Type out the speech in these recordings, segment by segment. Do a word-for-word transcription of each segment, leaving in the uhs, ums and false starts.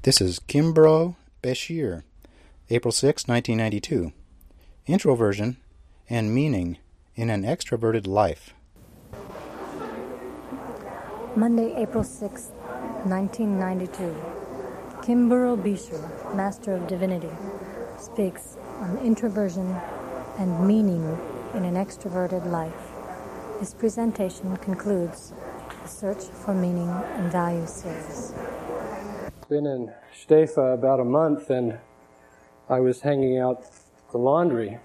This is Kimbrough Bashir, April sixth, nineteen ninety-two. Introversion and Meaning in an Extroverted Life. Monday, April sixth, nineteen ninety-two. Kimbrough Bashir, Master of Divinity, speaks on introversion and meaning in an extroverted life. His presentation concludes the Search for Meaning and Value series. Been in Stefa about a month, and I was hanging out the laundry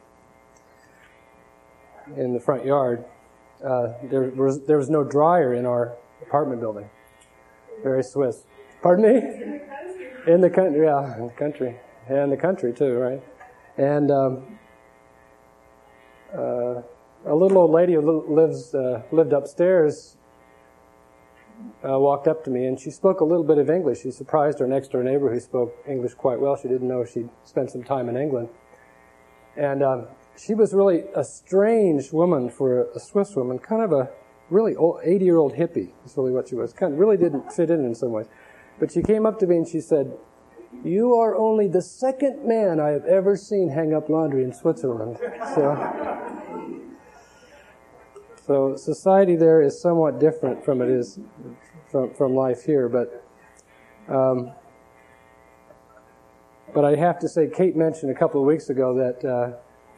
in the front yard. Uh, there was there was no dryer in our apartment building. Very Swiss. Pardon me? In the country, yeah, in the country, yeah, in the country too, right? And um, uh, a little old lady who lives uh, lived upstairs uh, walked up to me, and she spoke a little bit of English. She surprised her next door neighbor, who spoke English quite well. She didn't know she'd spent some time in England, and um, she was really a strange woman for a Swiss woman, kind of a really old, eighty-year-old hippie. Is really what she was. Kind of really didn't fit in in some ways. But she came up to me and she said, "You are only the second man I have ever seen hang up laundry in Switzerland." So, so society there is somewhat different from it is from, from life here. But um, but I have to say, Kate mentioned a couple of weeks ago that uh,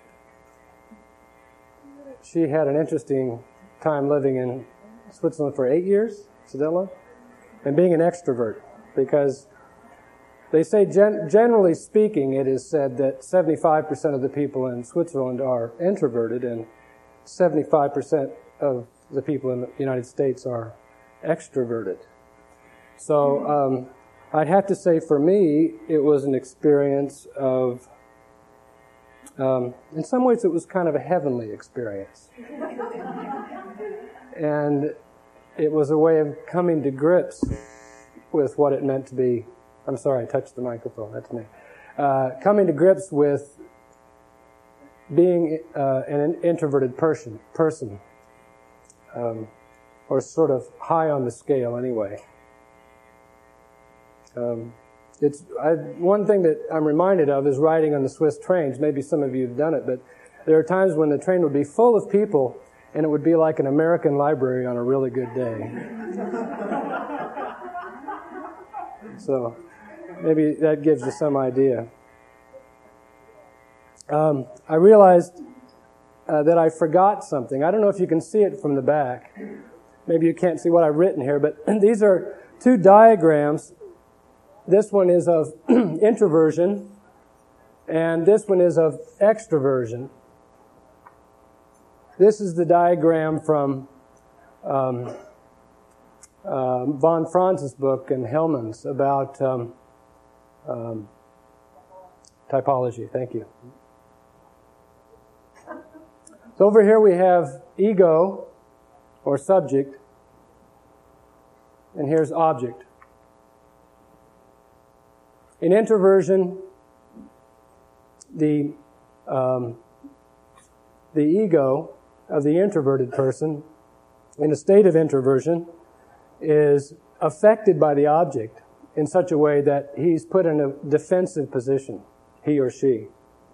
she had an interesting time living in Switzerland for eight years, Sedella, and being an extrovert, because they say, gen- generally speaking, it is said that seventy-five percent of the people in Switzerland are introverted, and seventy-five percent of the people in the United States are extroverted. So um, I'd have to say, for me, it was an experience of, um, in some ways, it was kind of a heavenly experience. And it was a way of coming to grips with what it meant to be, I'm sorry, I touched the microphone, that's me. Uh, coming to grips with being uh, an introverted person, person um, or sort of high on the scale anyway. Um, it's I, one thing that I'm reminded of is riding on the Swiss trains. Maybe some of you have done it, but there are times when the train would be full of people, and it would be like an American library on a really good day. So maybe that gives you some idea. Um, I realized uh, that I forgot something. I don't know if you can see it from the back. Maybe you can't see what I've written here, but these are two diagrams. This one is of introversion, and this one is of extroversion. This is the diagram from um, uh, von Franz's book and Hellman's about um, um, typology. Thank you. So over here we have ego, or subject, and here's object. In introversion, the um, the ego of the introverted person, in a state of introversion, is affected by the object in such a way that he's put in a defensive position, he or she.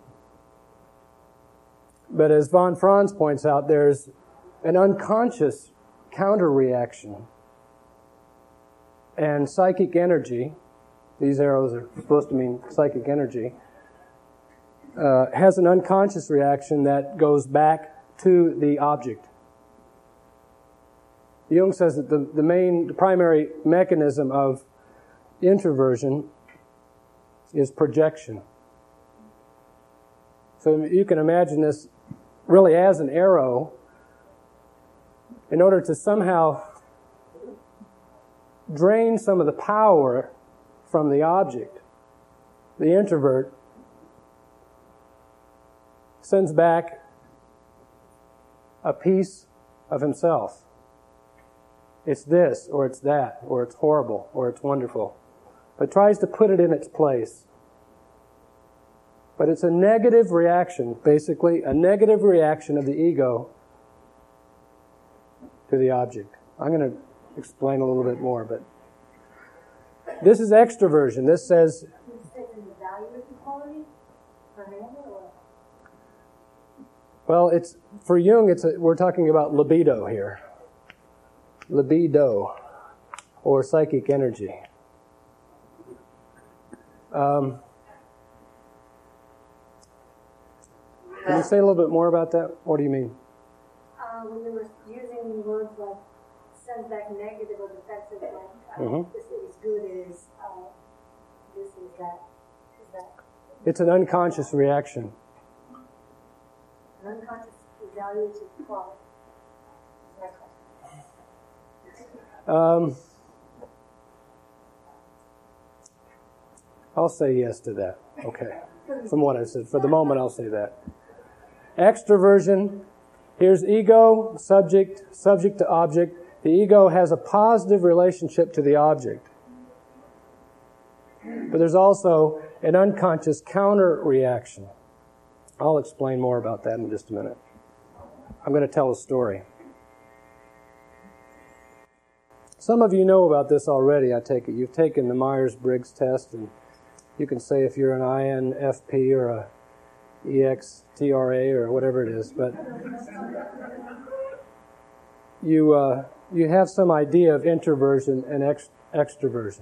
But as von Franz points out, there's an unconscious counter-reaction, and psychic energy, these arrows are supposed to mean psychic energy, uh, has an unconscious reaction that goes back to the object. Jung says that the, the main, the primary mechanism of introversion is projection. So you can imagine this really as an arrow. In order to somehow drain some of the power from the object, the introvert sends back a piece of himself. It's this, or it's that, or it's horrible, or it's wonderful. But tries to put it in its place. But it's a negative reaction, basically, a negative reaction of the ego to the object. I'm going to explain a little bit more, but This is extroversion. This says... Well, it's for Jung, it's a, we're talking about libido here. Libido, or psychic energy. Um, can you say a little bit more about that? What do you mean? Uh, when you were using words like sends back negative or defensive, like uh, Mm-hmm. this is good is uh, this is that, is that It's an unconscious reaction. an unconscious evaluative quality. Um, I'll say yes to that. Okay. From what I said. For the moment, I'll say that. Extroversion. Here's ego, subject, subject to object. The ego has a positive relationship to the object. But there's also an unconscious counter reaction. I'll explain more about that in just a minute. I'm going to tell a story. Some of you know about this already, I take it. You've taken the Myers-Briggs test, and you can say if you're an I N F P or a E X T R A or whatever it is, but you uh, you have some idea of introversion and ext- extroversion.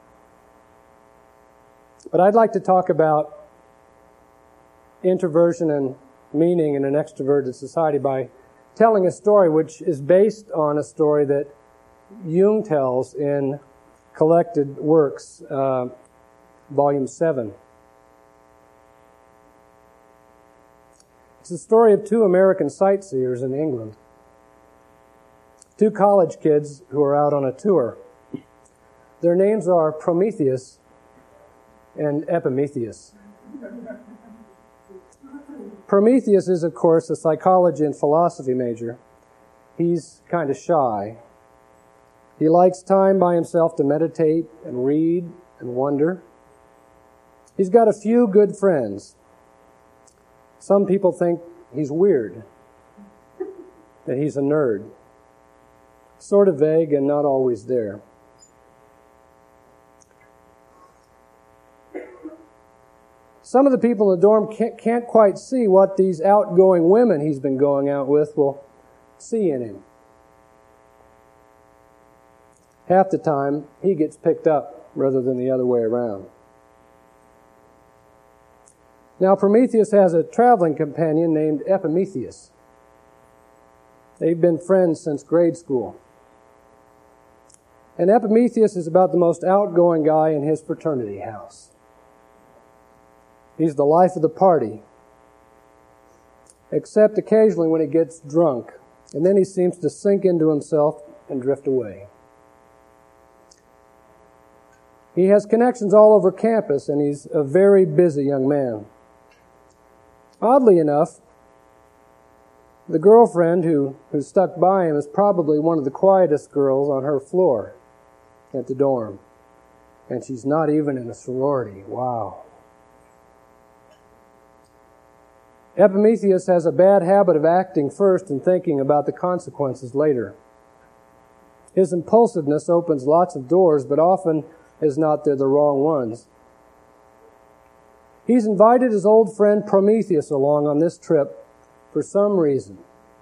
But I'd like to talk about introversion and meaning in an extroverted society by telling a story which is based on a story that Jung tells in Collected Works, uh, Volume seven. It's the story of two American sightseers in England. Two college kids who are out on a tour. Their names are Prometheus and Epimetheus. Prometheus is, of course, a psychology and philosophy major. He's kind of shy. He likes time by himself to meditate and read and wonder. He's got a few good friends. Some people think he's weird, that he's a nerd. Sort of vague and not always there. Some of the people in the dorm can't, can't quite see what these outgoing women he's been going out with will see in him. Half the time, he gets picked up rather than the other way around. Now, Prometheus has a traveling companion named Epimetheus. They've been friends since grade school. And Epimetheus is about the most outgoing guy in his fraternity house. He's the life of the party, except occasionally when he gets drunk, and then he seems to sink into himself and drift away. He has connections all over campus, and he's a very busy young man. Oddly enough, the girlfriend who, who stuck by him is probably one of the quietest girls on her floor at the dorm. And she's not even in a sorority. Wow. Epimetheus has a bad habit of acting first and thinking about the consequences later. His impulsiveness opens lots of doors, but often is not they're the wrong ones. He's invited his old friend Prometheus along on this trip for some reason.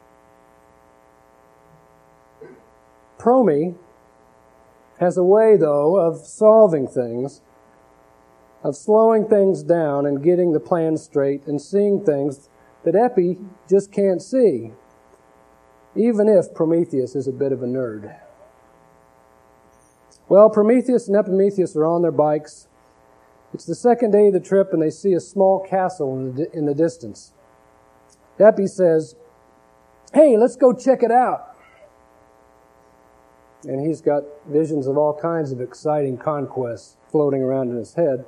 Prome has a way, though, of solving things, of slowing things down and getting the plan straight and seeing things that Epi just can't see, even if Prometheus is a bit of a nerd. Well, Prometheus and Epimetheus are on their bikes. It's the second day of the trip, and they see a small castle in the, in the distance. Epi says, "Hey, let's go check it out." And he's got visions of all kinds of exciting conquests floating around in his head.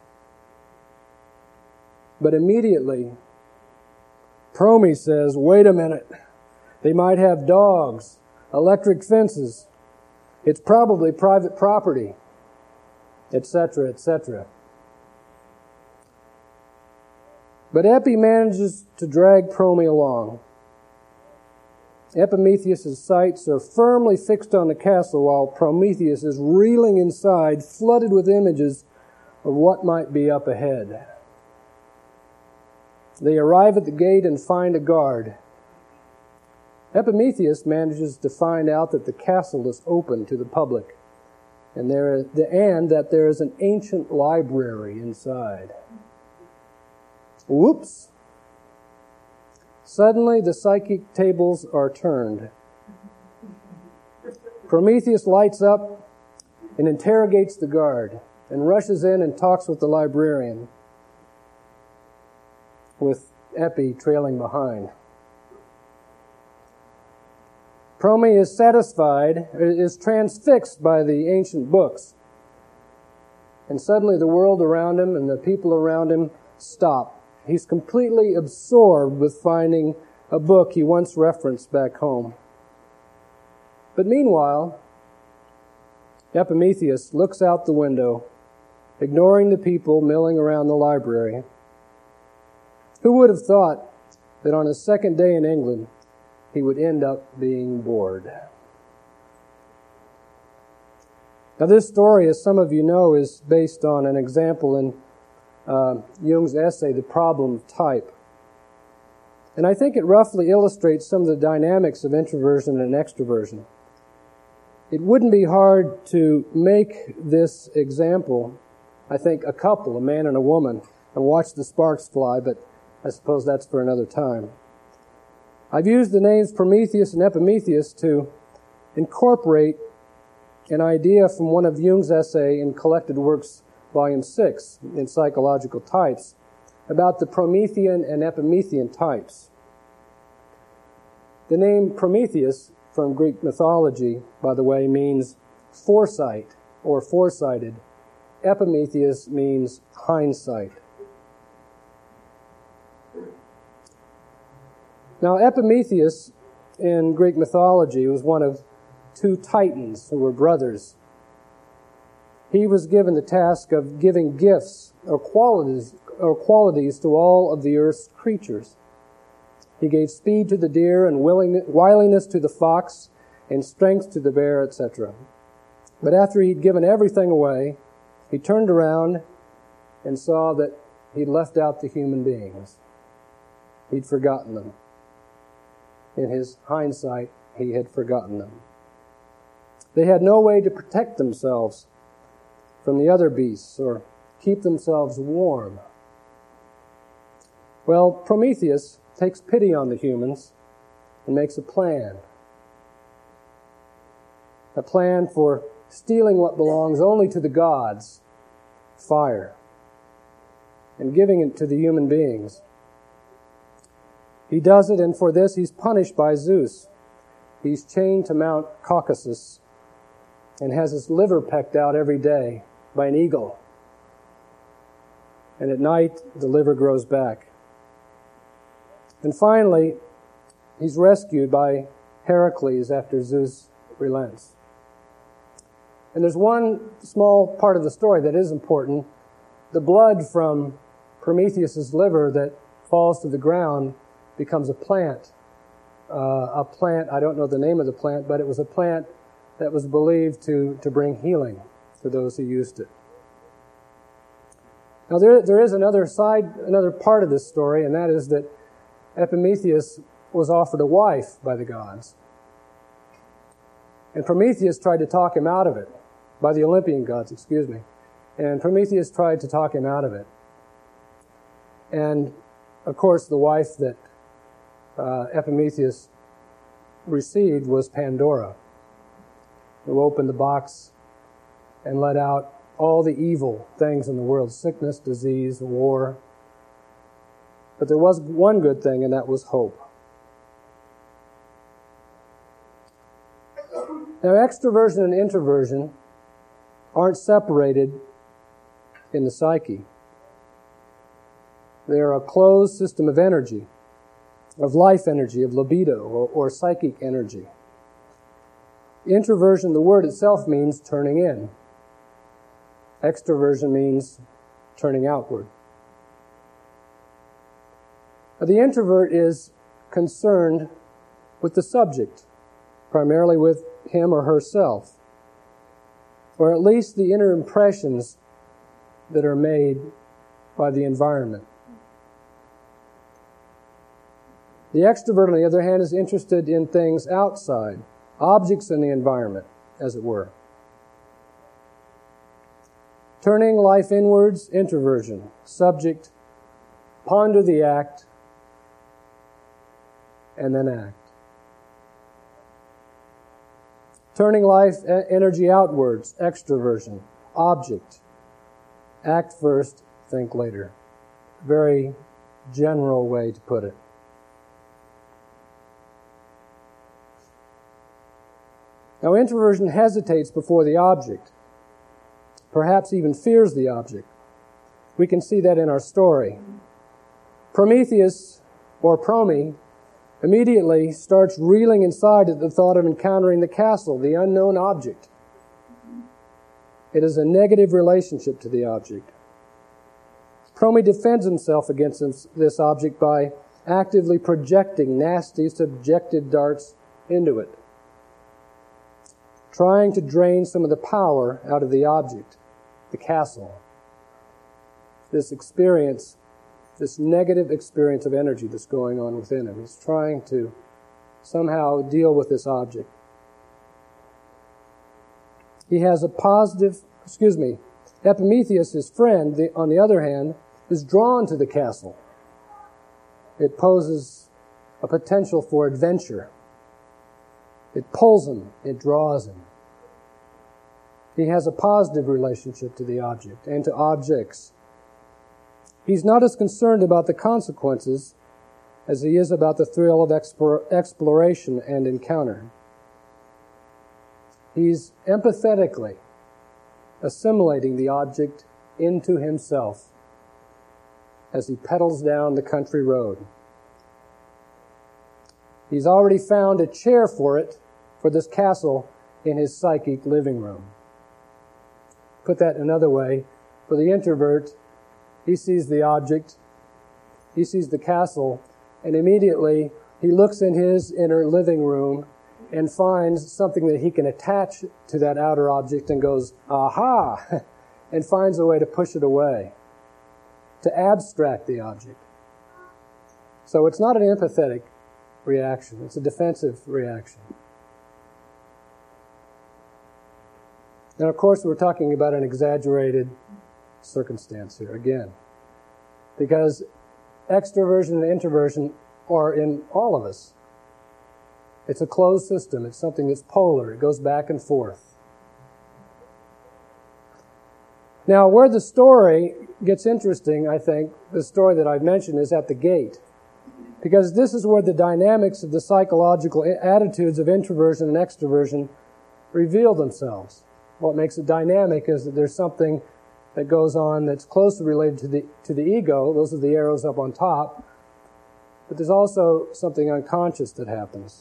But immediately, Prome says, "Wait a minute. They might have dogs, electric fences. It's probably private property," et cetera, et cetera. But Epi manages to drag Prome along. Epimetheus' sights are firmly fixed on the castle while Prometheus is reeling inside, flooded with images of what might be up ahead. They arrive at the gate and find a guard. Epimetheus manages to find out that the castle is open to the public, and there is, and that there is an ancient library inside. Whoops! Suddenly, the psychic tables are turned. Prometheus lights up and interrogates the guard, and rushes in and talks with the librarian, with Epi trailing behind. Prome is satisfied, is transfixed by the ancient books. And suddenly the world around him and the people around him stop. He's completely absorbed with finding a book he once referenced back home. But meanwhile, Epimetheus looks out the window, ignoring the people milling around the library. Who would have thought that on his second day in England, he would end up being bored? Now, this story, as some of you know, is based on an example in uh, Jung's essay, The Problem of Type. And I think it roughly illustrates some of the dynamics of introversion and extroversion. It wouldn't be hard to make this example, I think, a couple, a man and a woman, and watch the sparks fly, but I suppose that's for another time. I've used the names Prometheus and Epimetheus to incorporate an idea from one of Jung's essay in Collected Works, Volume six, in Psychological Types, about the Promethean and Epimethean types. The name Prometheus, from Greek mythology, by the way, means foresight or foresighted. Epimetheus means hindsight. Now, Epimetheus in Greek mythology was one of two titans who were brothers. He was given the task of giving gifts or qualities, or qualities to all of the earth's creatures. He gave speed to the deer and wiliness to the fox and strength to the bear, et cetera. But after he'd given everything away, he turned around and saw that he'd left out the human beings. He'd forgotten them. In his hindsight, he had forgotten them. They had no way to protect themselves from the other beasts or keep themselves warm. Well, Prometheus takes pity on the humans and makes a plan. A plan for stealing what belongs only to the gods, fire, and giving it to the human beings. He does it, and for this he's punished by Zeus. He's chained to Mount Caucasus and has his liver pecked out every day by an eagle. And at night, the liver grows back. And finally, he's rescued by Heracles after Zeus relents. And there's one small part of the story that is important. The blood from Prometheus' liver that falls to the ground becomes a plant. Uh, a plant, I don't know the name of the plant, but it was a plant that was believed to, to bring healing to those who used it. Now there, there is another side, another part of this story, and that is that Epimetheus was offered a wife by the gods. And Prometheus tried to talk him out of it, by the Olympian gods, excuse me. And Prometheus tried to talk him out of it. And, of course, the wife that uh, Epimetheus received was Pandora, who opened the box and let out all the evil things in the world, sickness, disease, war. But there was one good thing, and that was hope. Now, extroversion and introversion aren't separated in the psyche. They're a closed system of energy, of life energy, of libido, or, or psychic energy. Introversion, the word itself means turning in. Extroversion means turning outward. Now, the introvert is concerned with the subject, primarily with him or herself, or at least the inner impressions that are made by the environment. The extrovert, on the other hand, is interested in things outside, objects in the environment, as it were. Turning life inwards, introversion. Subject, ponder the act, and then act. Turning life energy outwards, extroversion. Object, act first, think later. Very general way to put it. Now, introversion hesitates before the object, perhaps even fears the object. We can see that in our story. Prometheus, or Promi, immediately starts reeling inside at the thought of encountering the castle, the unknown object. It is a negative relationship to the object. Promi defends himself against this object by actively projecting nasty, subjective darts into it, trying to drain some of the power out of the object, the castle. This experience, this negative experience of energy that's going on within him. He's trying to somehow deal with this object. He has a positive, excuse me, Epimetheus, his friend, the, on the other hand, is drawn to the castle. It poses a potential for adventure. It pulls him, it draws him. He has a positive relationship to the object and to objects. He's not as concerned about the consequences as he is about the thrill of explore, exploration and encounter. He's empathetically assimilating the object into himself as he pedals down the country road. He's already found a chair for it, for this castle, in his psychic living room. Put that another way, for the introvert, he sees the object, he sees the castle, and immediately he looks in his inner living room and finds something that he can attach to that outer object and goes, aha, and finds a way to push it away, to abstract the object. So it's not an empathetic reaction, it's a defensive reaction. Now, of course, we're talking about an exaggerated circumstance here, again, because extroversion and introversion are in all of us. It's a closed system. It's something that's polar. It goes back and forth. Now, where the story gets interesting, I think, the story that I've mentioned is at the gate, because this is where the dynamics of the psychological attitudes of introversion and extroversion reveal themselves. What makes it dynamic is that there's something that goes on that's closely related to the to the ego. Those are the arrows up on top. But there's also something unconscious that happens.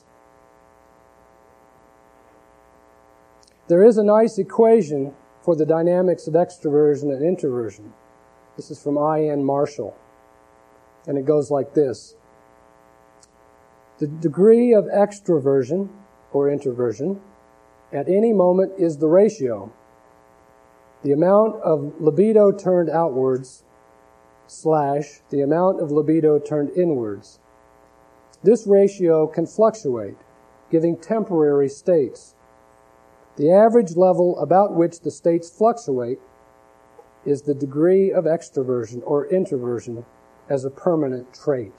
There is a nice equation for the dynamics of extroversion and introversion. This is from I N Marshall. And it goes like this. The degree of extroversion or introversion at any moment is the ratio. The amount of libido turned outwards slash the amount of libido turned inwards. This ratio can fluctuate, giving temporary states. The average level about which the states fluctuate is the degree of extroversion or introversion as a permanent trait.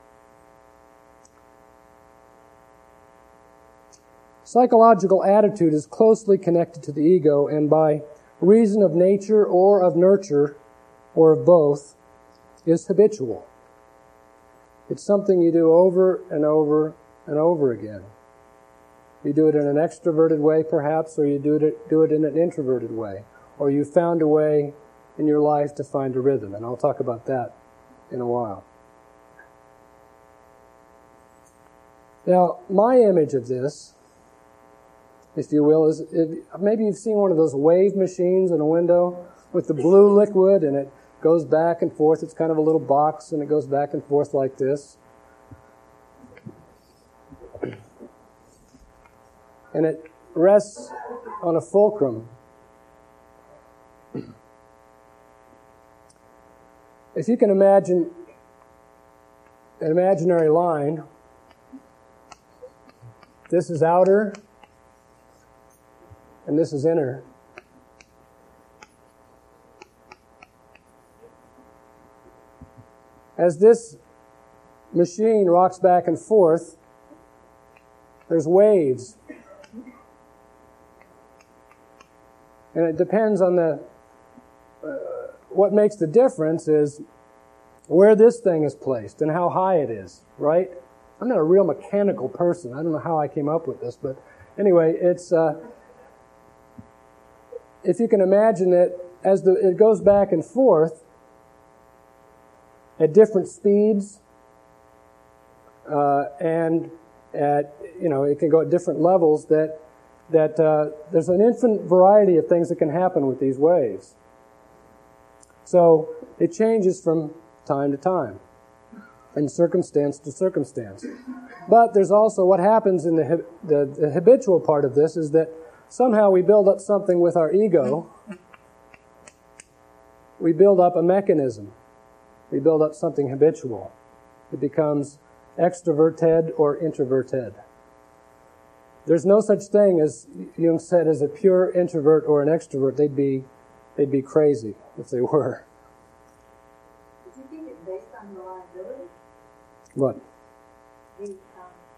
Psychological attitude is closely connected to the ego, and by reason of nature or of nurture, or of both, is habitual. It's something you do over and over and over again. You do it in an extroverted way, perhaps, or you do it, do it in an introverted way, or you found a way in your life to find a rhythm, and I'll talk about that in a while. Now, my image of this, if you will, is if, maybe you've seen one of those wave machines in a window with the blue liquid and it goes back and forth. It's kind of a little box and it goes back and forth like this. and it rests on a fulcrum. If you can imagine an imaginary line, this is outer, and this is inner. As this machine rocks back and forth, there's waves. And it depends on the, uh, what makes the difference is where this thing is placed and how high it is, right? I'm not a real mechanical person. I don't know how I came up with this, but anyway, it's, uh, if you can imagine it, as the, it goes back and forth at different speeds, uh, and at, you know, it can go at different levels, that that uh, there's an infinite variety of things that can happen with these waves. So it changes from time to time and circumstance to circumstance. But there's also what happens in the, the, the habitual part of this is that somehow we build up something with our ego. We build up a mechanism. We build up something habitual. It becomes extroverted or introverted. There's no such thing, as Jung said, as a pure introvert or an extrovert. They'd be, they'd be crazy if they were. Do you think it's based on reliability? What? The um,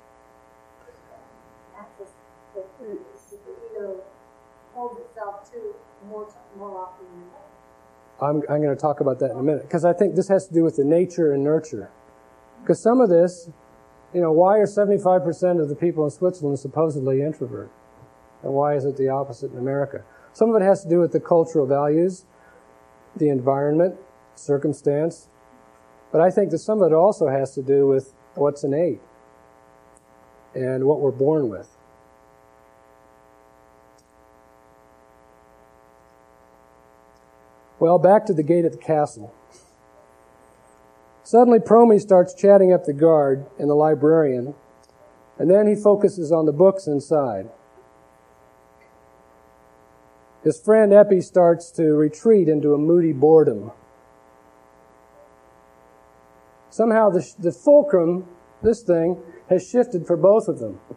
access that the ego holds itself to more t- more often than not. I'm, I'm going to talk about that in a minute, because I think this has to do with the nature and nurture. Because some of this, you know, why are seventy-five percent of the people in Switzerland supposedly introvert? And why is it the opposite in America? Some of it has to do with the cultural values, the environment, circumstance. But I think that some of it also has to do with what's innate and what we're born with. Well, back to the gate at the castle. Suddenly, Promes starts chatting up the guard and the librarian, and then he focuses on the books inside. His friend Epi starts to retreat into a moody boredom. Somehow the, the fulcrum, this thing, has shifted for both of them.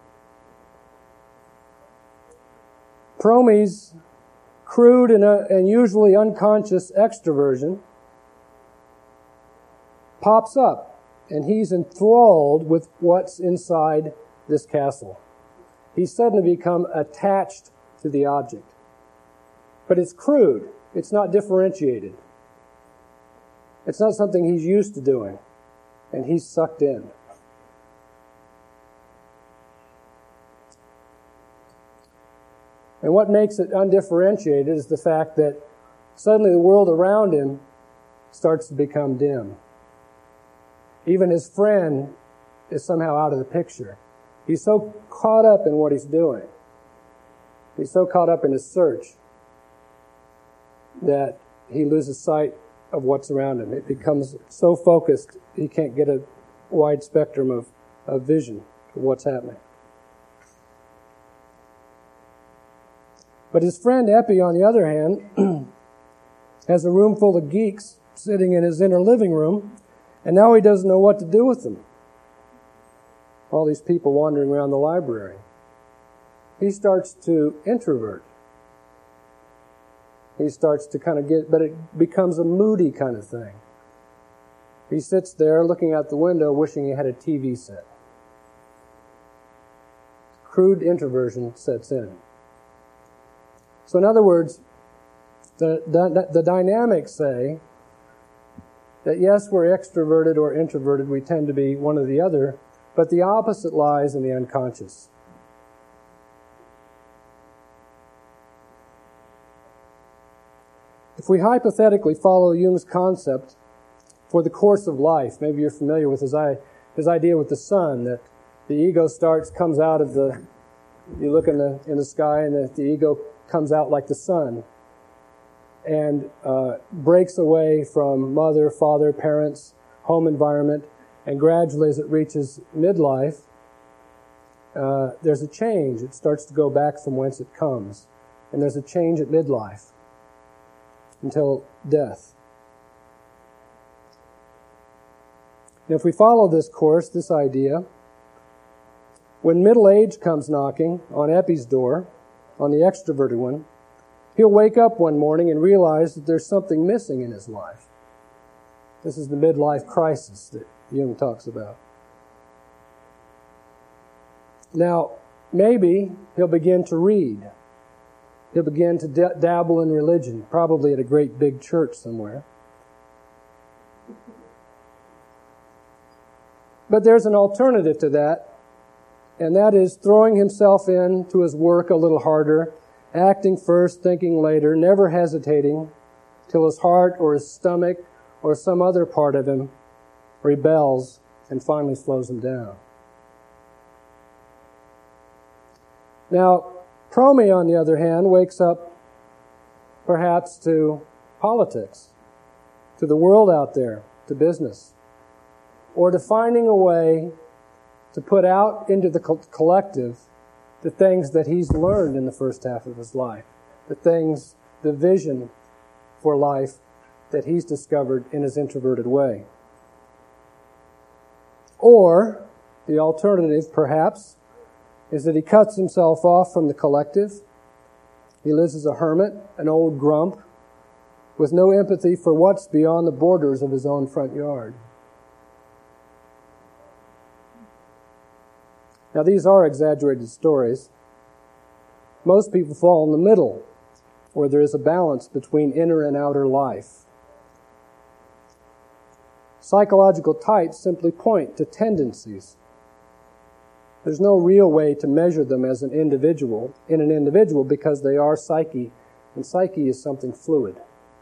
Promes' crude and, uh, and usually unconscious extroversion pops up, and he's enthralled with what's inside this castle. He's suddenly become attached to the object. But it's crude. It's not differentiated. It's not something he's used to doing, and he's sucked in. And what makes it undifferentiated is the fact that suddenly the world around him starts to become dim. Even his friend is somehow out of the picture. He's so caught up in what he's doing. He's so caught up in his search that he loses sight of what's around him. It becomes so focused, he can't get a wide spectrum of, of vision of what's happening. But his friend Epi, on the other hand, has a room full of geeks sitting in his inner living room, and now he doesn't know what to do with them. All these people wandering around the library. He starts to introvert. He starts to kind of get, but it becomes a moody kind of thing. He sits there looking out the window, wishing he had a T V set. Crude introversion sets in. So in other words, the, the, the dynamics say that yes, we're extroverted or introverted, we tend to be one or the other, but the opposite lies in the unconscious. If we hypothetically follow Jung's concept for the course of life, maybe you're familiar with his, his idea with the sun, that the ego starts, comes out of the, you look in the, in the sky and the, the ego comes out like the sun, and uh, breaks away from mother, father, parents, home environment, and gradually as it reaches midlife, uh, uh, there's a change. It starts to go back from whence it comes. And there's a change at midlife until death. And if we follow this course, this idea, when middle age comes knocking on Epi's door, on the extroverted one, he'll wake up one morning and realize that there's something missing in his life. This is the midlife crisis that Jung talks about. Now, maybe he'll begin to read. He'll begin to d- dabble in religion, probably at a great big church somewhere. But there's an alternative to that, and that is throwing himself into his work a little harder, acting first, thinking later, never hesitating, till his heart or his stomach or some other part of him rebels and finally slows him down. Now, Promi, on the other hand, wakes up perhaps to politics, to the world out there, to business, or to finding a way to put out into the co- collective the things that he's learned in the first half of his life, the things, the vision for life that he's discovered in his introverted way. Or, the alternative, perhaps, is that he cuts himself off from the collective. He lives as a hermit, an old grump, with no empathy for what's beyond the borders of his own front yard. Now, these are exaggerated stories. Most people fall in the middle, where there is a balance between inner and outer life. Psychological types simply point to tendencies. There's no real way to measure them as an individual, in an individual, because they are psyche, and psyche is something fluid.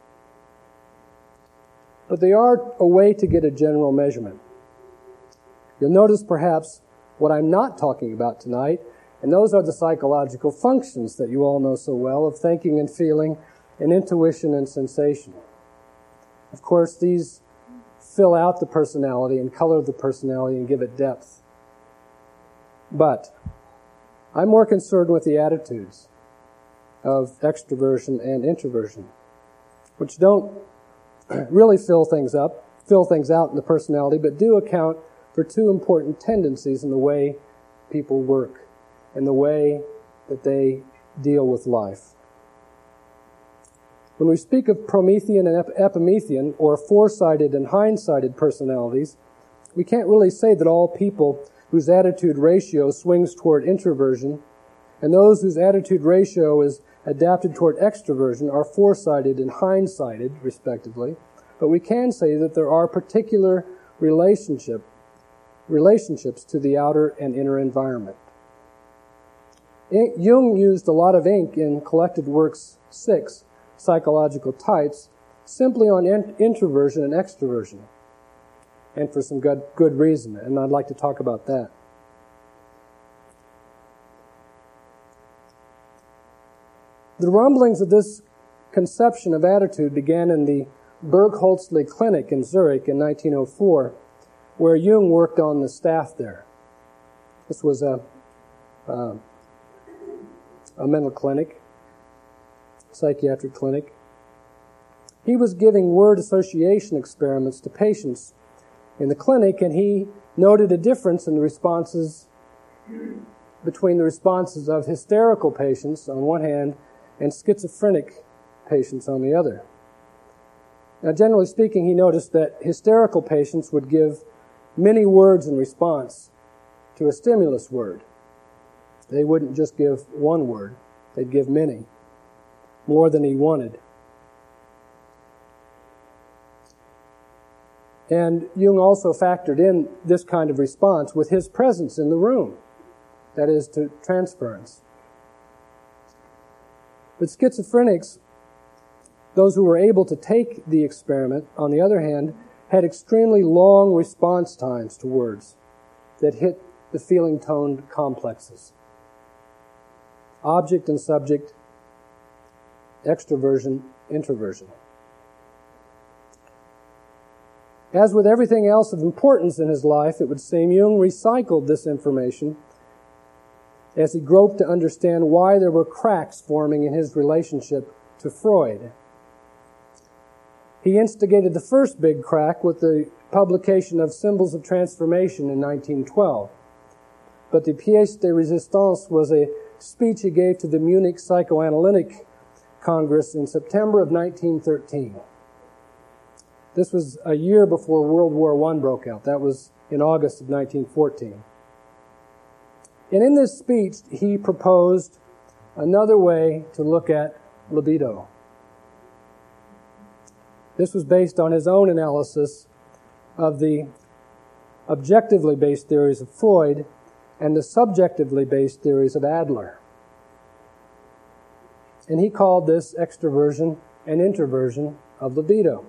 But they are a way to get a general measurement. You'll notice perhaps what I'm not talking about tonight, and those are the psychological functions that you all know so well of thinking and feeling and intuition and sensation. Of course, these fill out the personality and color the personality and give it depth. But I'm more concerned with the attitudes of extroversion and introversion, which don't really fill things up, fill things out in the personality, but do account for two important tendencies in the way people work and the way that they deal with life. When we speak of Promethean and Ep- Epimethean, or foresighted and hindsighted personalities, we can't really say that all people whose attitude ratio swings toward introversion and those whose attitude ratio is adapted toward extroversion are foresighted and hindsighted, respectively. But we can say that there are particular relationship, relationships to the outer and inner environment. Jung used a lot of ink in Collected Works six, Psychological Types, simply on in- introversion and extroversion, and for some good, good reason, and I'd like to talk about that. The rumblings of this conception of attitude began in the Bergholzli Clinic in Zurich in nineteen oh four, where Jung worked on the staff there. This was a, uh, a mental clinic, psychiatric clinic. He was giving word association experiments to patients in the clinic, and he noted a difference in the responses between the responses of hysterical patients on one hand and schizophrenic patients on the other. Now, generally speaking, he noticed that hysterical patients would give many words in response to a stimulus word. They wouldn't just give one word, they'd give many, more than he wanted. And Jung also factored in this kind of response with his presence in the room, that is, to transference. But schizophrenics, those who were able to take the experiment, on the other hand, had extremely long response times to words that hit the feeling-toned complexes. Object and subject, extroversion, introversion. As with everything else of importance in his life, it would seem Jung recycled this information as he groped to understand why there were cracks forming in his relationship to Freud. He instigated the first big crack with the publication of Symbols of Transformation in nineteen twelve. But the pièce de résistance was a speech he gave to the Munich Psychoanalytic Congress in September of nineteen thirteen. This was a year before World War One broke out. That was in August of nineteen fourteen. And in this speech, he proposed another way to look at libido. This was based on his own analysis of the objectively based theories of Freud and the subjectively based theories of Adler. And he called this extroversion and introversion of libido.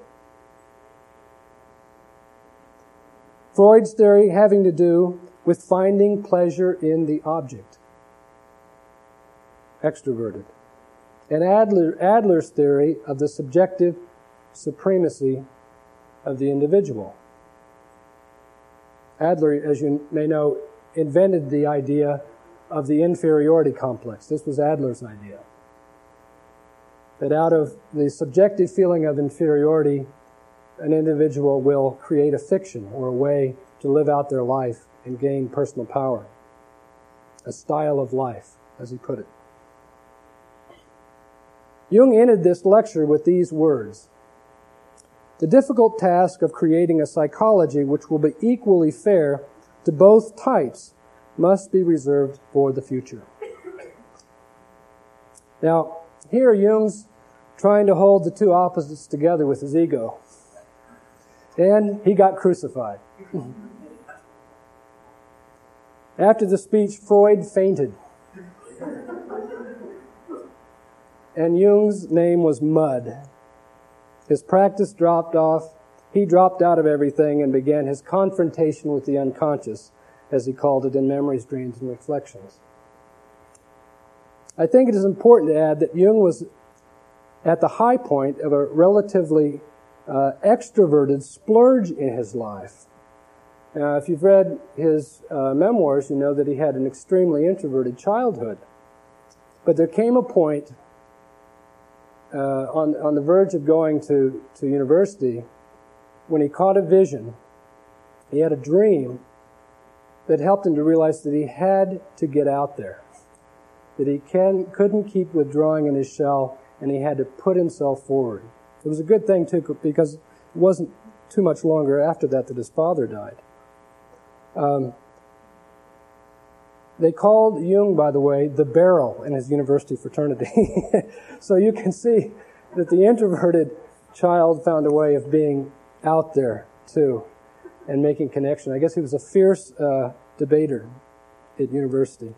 Freud's theory having to do with finding pleasure in the object, extroverted. And Adler, Adler's theory of the subjective supremacy of the individual. Adler, as you may know, invented the idea of the inferiority complex. This was Adler's idea. That out of the subjective feeling of inferiority, an individual will create a fiction or a way to live out their life and gain personal power. A style of life, as he put it. Jung ended this lecture with these words: "The difficult task of creating a psychology which will be equally fair to both types must be reserved for the future." Now, here Jung's trying to hold the two opposites together with his ego. And he got crucified. After the speech, Freud fainted. And Jung's name was mud. His practice dropped off. He dropped out of everything and began his confrontation with the unconscious, as he called it in Memories, Dreams, and Reflections. I think it is important to add that Jung was at the high point of a relatively uh, extroverted splurge in his life. Now, if you've read his uh, memoirs, you know that he had an extremely introverted childhood. But there came a point uh, on, on the verge of going to, to university when he caught a vision. He had a dream that helped him to realize that he had to get out there, that he can, couldn't keep withdrawing in his shell, and he had to put himself forward. It was a good thing, too, because it wasn't too much longer after that that his father died. Um, they called Jung, by the way, the barrel in his university fraternity. So you can see that the introverted child found a way of being out there, too, and making connection. I guess he was a fierce uh, debater at university.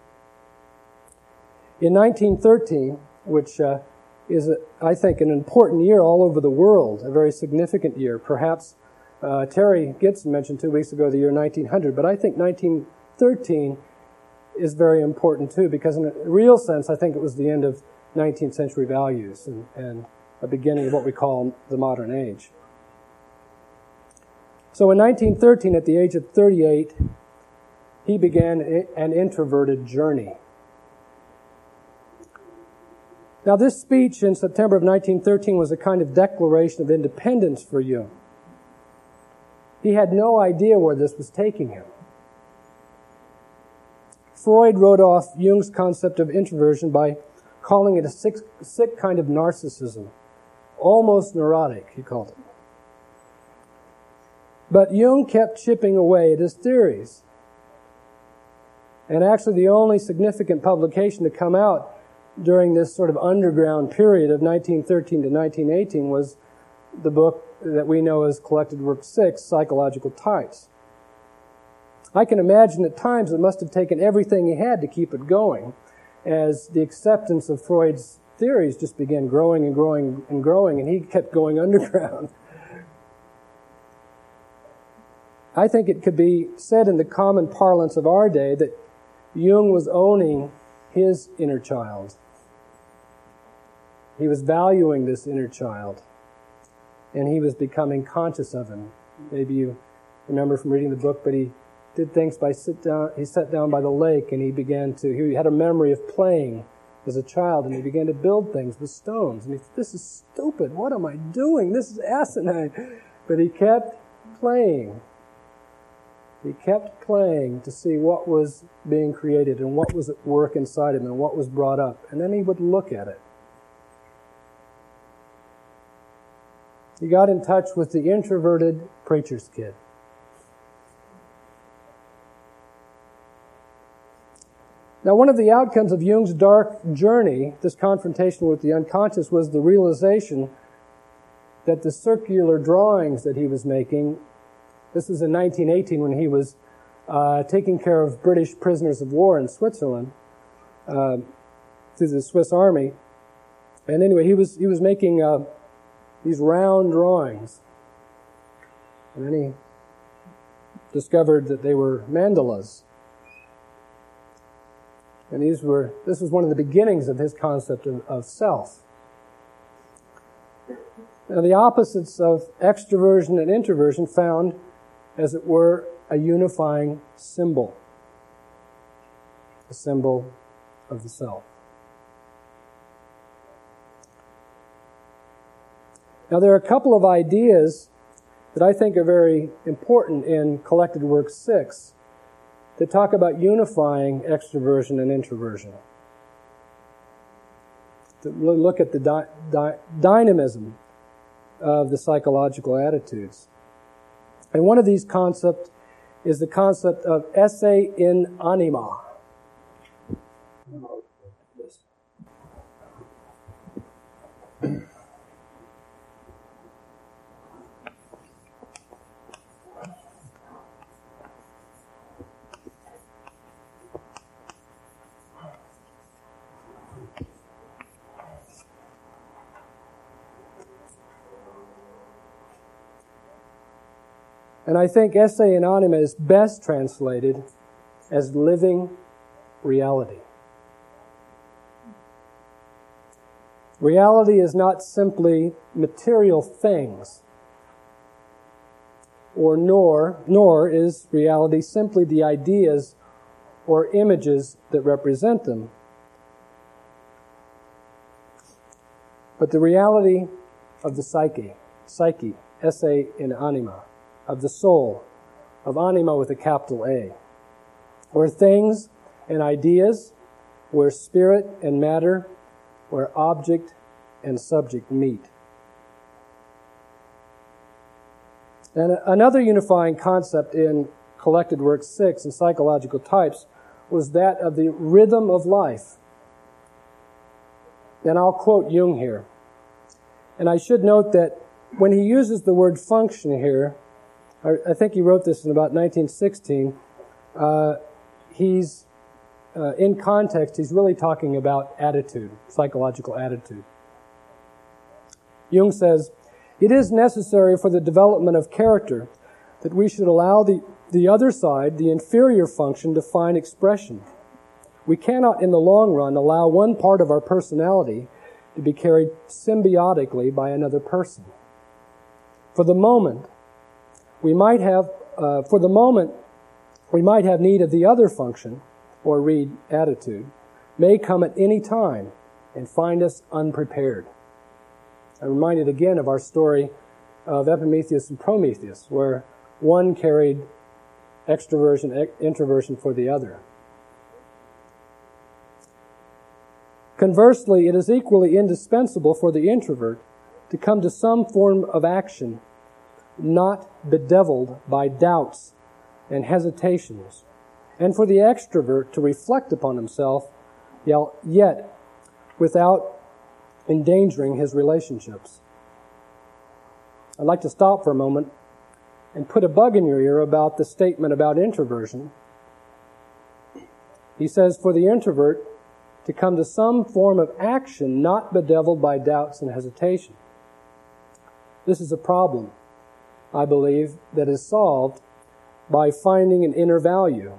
In nineteen thirteen, which uh, is, a, I think, an important year all over the world, a very significant year. Perhaps uh, Terry Gibson mentioned two weeks ago the year nineteen hundred, but I think nineteen thirteen is very important too, because in a real sense, I think it was the end of nineteenth century values and, and a beginning of what we call the modern age. So in nineteen thirteen, at the age of thirty-eight, he began an introverted journey. Now, this speech in September of nineteen thirteen was a kind of declaration of independence for Jung. He had no idea where this was taking him. Freud wrote off Jung's concept of introversion by calling it a sick, sick kind of narcissism, almost neurotic, he called it. But Jung kept chipping away at his theories. And actually, the only significant publication to come out during this sort of underground period of nineteen thirteen to nineteen eighteen was the book that we know as Collected Work six, Psychological Types. I can imagine at times it must have taken everything he had to keep it going, as the acceptance of Freud's theories just began growing and growing and growing, and he kept going underground. I think it could be said in the common parlance of our day that Jung was owning his inner child. He was valuing this inner child, and he was becoming conscious of him. Maybe you remember from reading the book, but he, did things by sit down. He sat down by the lake and he began to. He had a memory of playing as a child, and he began to build things with stones. And he said, "This is stupid. What am I doing? This is asinine." But he kept playing. He kept playing to see what was being created and what was at work inside him and what was brought up. And then he would look at it. He got in touch with the introverted preacher's kid. Now, one of the outcomes of Jung's dark journey, this confrontation with the unconscious, was the realization that the circular drawings that he was making, this was in nineteen eighteen when he was uh, taking care of British prisoners of war in Switzerland uh, through the Swiss Army. And anyway, he was he was making uh, these round drawings. And then he discovered that they were mandalas. And these were, this was one of the beginnings of his concept of, of self. Now, the opposites of extroversion and introversion found, as it were, a unifying symbol. A symbol of the self. Now, there are a couple of ideas that I think are very important in Collected Work six that talk about unifying extroversion and introversion. To look at the dy- dy- dynamism of the psychological attitudes. And one of these concepts is the concept of esse in anima. And I think esse in anima is best translated as living reality. Reality is not simply material things, or nor, nor is reality simply the ideas or images that represent them. But the reality of the psyche, psyche, esse in anima, of the soul, of anima with a capital A, where things and ideas, where spirit and matter, where object and subject meet. And another unifying concept in Collected Work six and Psychological Types was that of the rhythm of life. And I'll quote Jung here. And I should note that when he uses the word function here, I think he wrote this in about nineteen sixteen. Uh, he's, uh, in context, he's really talking about attitude, psychological attitude. Jung says, "It is necessary for the development of character that we should allow the, the other side, the inferior function, to find expression. We cannot, in the long run, allow one part of our personality to be carried symbiotically by another person. For the moment, We might have, uh, for the moment, we might have need of the other function, or read attitude, may come at any time and find us unprepared." I'm reminded again of our story of Epimetheus and Prometheus, where one carried extroversion, introversion for the other. Conversely, it is equally indispensable for the introvert to come to some form of action not bedeviled by doubts and hesitations, and for the extrovert to reflect upon himself, yet without endangering his relationships. I'd like to stop for a moment and put a bug in your ear about the statement about introversion. He says, for the introvert to come to some form of action not bedeviled by doubts and hesitation. This is a problem, I believe, that is solved by finding an inner value.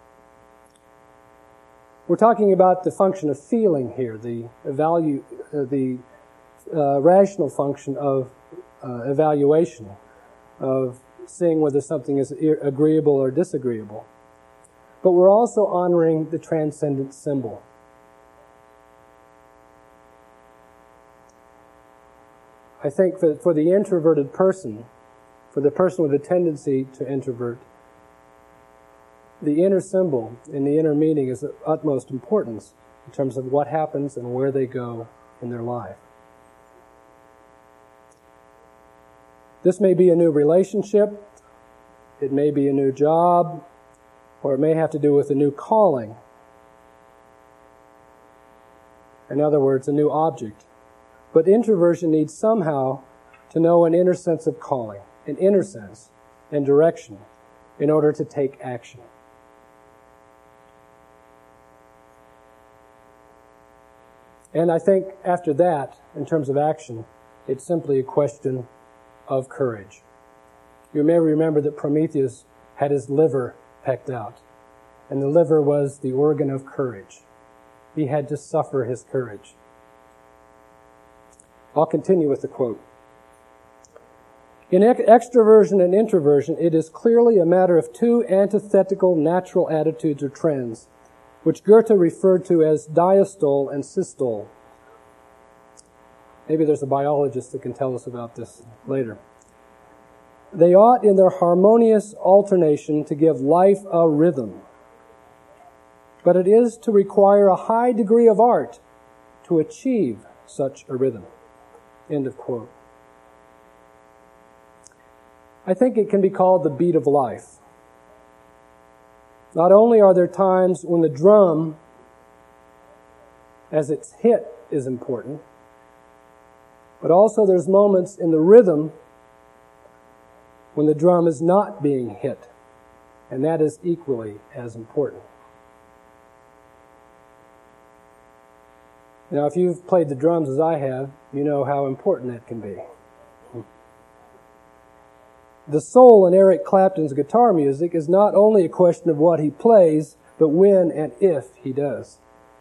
We're talking about the function of feeling here, the value, uh, the uh, rational function of uh, evaluation, of seeing whether something is agreeable or disagreeable. But we're also honoring the transcendent symbol. I think for, for the introverted person, for the person with a tendency to introvert, the inner symbol and the inner meaning is of utmost importance in terms of what happens and where they go in their life. This may be a new relationship, it may be a new job, or it may have to do with a new calling. In other words, a new object. But introversion needs somehow to know an inner sense of calling, an inner sense and direction in order to take action. And I think after that, in terms of action, it's simply a question of courage. You may remember that Prometheus had his liver pecked out, and the liver was the organ of courage. He had to suffer his courage. I'll continue with the quote. In extroversion and introversion, it is clearly a matter of two antithetical natural attitudes or trends, which Goethe referred to as diastole and systole. Maybe there's a biologist that can tell us about this later. They ought, in their harmonious alternation, to give life a rhythm. But it is to require a high degree of art to achieve such a rhythm. End of quote. I think it can be called the beat of life. Not only are there times when the drum, as it's hit, is important, but also there's moments in the rhythm when the drum is not being hit, and that is equally as important. Now, if you've played the drums as I have, you know how important that can be. The soul in Eric Clapton's guitar music is not only a question of what he plays, but when and if he does.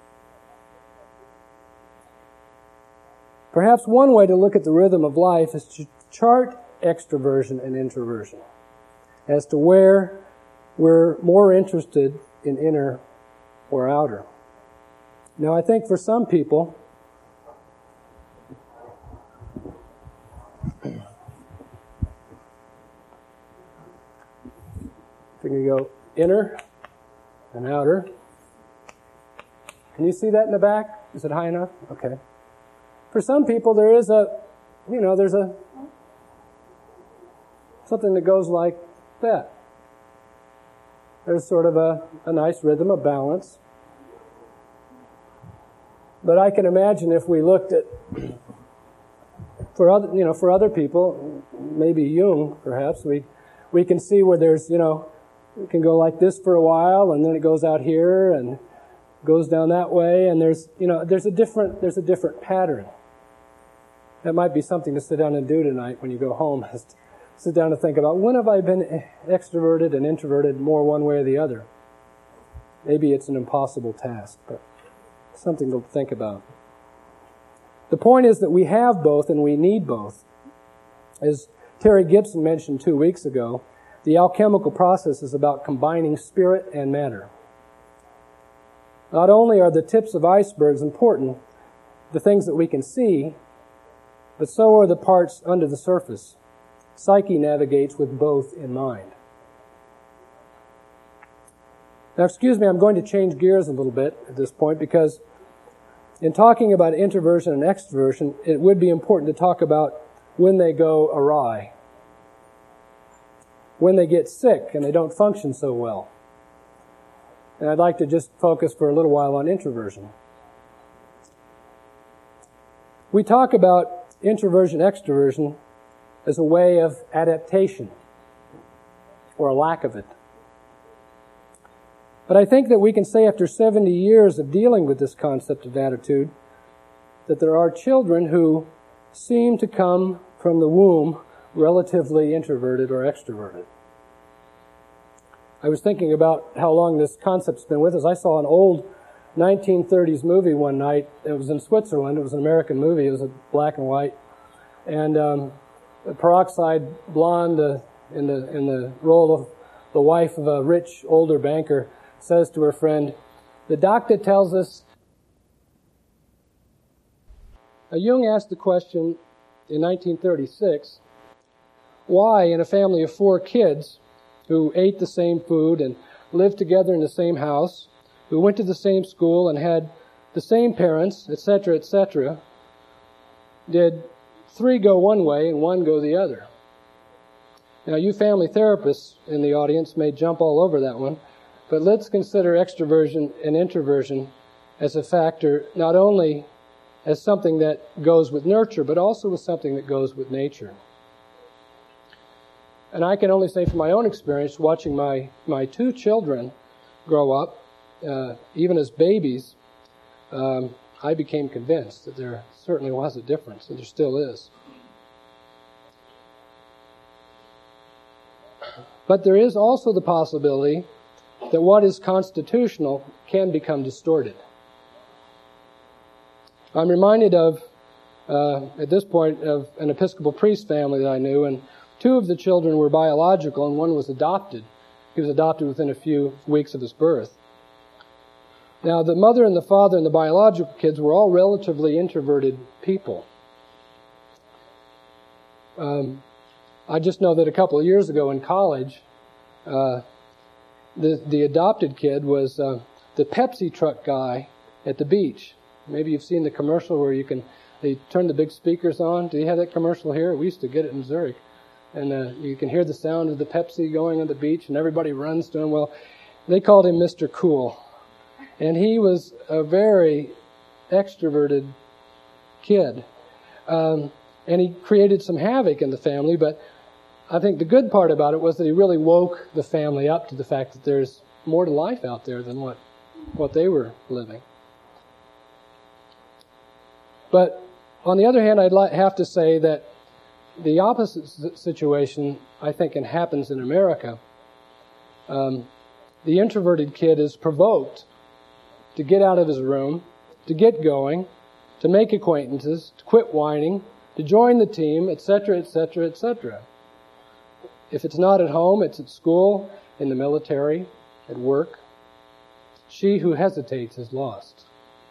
Perhaps one way to look at the rhythm of life is to chart extroversion and introversion as to where we're more interested in inner or outer. Now, I think for some people, if we can go inner and outer. Can you see that in the back? Is it high enough? Okay. For some people, there is a, you know, there's a, something that goes like that. There's sort of a, a nice rhythm, a balance. But I can imagine if we looked at, for other, you know, for other people, maybe Jung, perhaps, we, we can see where there's, you know, it can go like this for a while, and then it goes out here and goes down that way, and there's, you know, there's a different, there's a different pattern. That might be something to sit down and do tonight when you go home, is to sit down and think about, when have I been extroverted and introverted more one way or the other? Maybe it's an impossible task, but something to think about. The point is that we have both and we need both. As Terry Gibson mentioned two weeks ago, the alchemical process is about combining spirit and matter. Not only are the tips of icebergs important, the things that we can see, but so are the parts under the surface. Psyche navigates with both in mind. Now, excuse me, I'm going to change gears a little bit at this point, because in talking about introversion and extroversion, it would be important to talk about when they go awry, when they get sick and they don't function so well. And I'd like to just focus for a little while on introversion. We talk about introversion, extroversion as a way of adaptation, or a lack of it. But I think that we can say after seventy years of dealing with this concept of attitude, that there are children who seem to come from the womb relatively introverted or extroverted. I was thinking about how long this concept's been with us. I saw an old nineteen thirties movie one night. It was in Switzerland. It was an American movie. It was a black and white. And um, a peroxide blonde uh, in the in the role of the wife of a rich older banker, says to her friend, "The doctor tells us." Now, Jung asked the question in nineteen thirty-six, why in a family of four kids who ate the same food and lived together in the same house, who went to the same school and had the same parents, et cetera, et cetera, did three go one way and one go the other? Now, you family therapists in the audience may jump all over that one, but let's consider extroversion and introversion as a factor, not only as something that goes with nurture, but also as something that goes with nature. And I can only say from my own experience, watching my, my two children grow up, uh, even as babies, um, I became convinced that there certainly was a difference, and there still is. But there is also the possibility that what is constitutional can become distorted. I'm reminded of, uh, at this point, of an Episcopal priest family that I knew, and two of the children were biological and one was adopted. He was adopted within a few weeks of his birth. Now, the mother and the father and the biological kids were all relatively introverted people. Um, I just know that a couple of years ago in college, uh, the, the adopted kid was uh, the Pepsi truck guy at the beach. Maybe you've seen the commercial where you can, they turn the big speakers on. Do you have that commercial here? We used to get it in Zurich. And uh, you can hear the sound of the Pepsi going on the beach, and everybody runs to him. Well, they called him Mister Cool. And he was a very extroverted kid. Um, and he created some havoc in the family, but I think the good part about it was that he really woke the family up to the fact that there's more to life out there than what, what they were living. But on the other hand, I'd li- have to say that the opposite situation, I think, and happens in America. Um, the introverted kid is provoked to get out of his room, to get going, to make acquaintances, to quit whining, to join the team, et cetera, et cetera, et cetera. If it's not at home, it's at school, in the military, at work. She who hesitates is lost.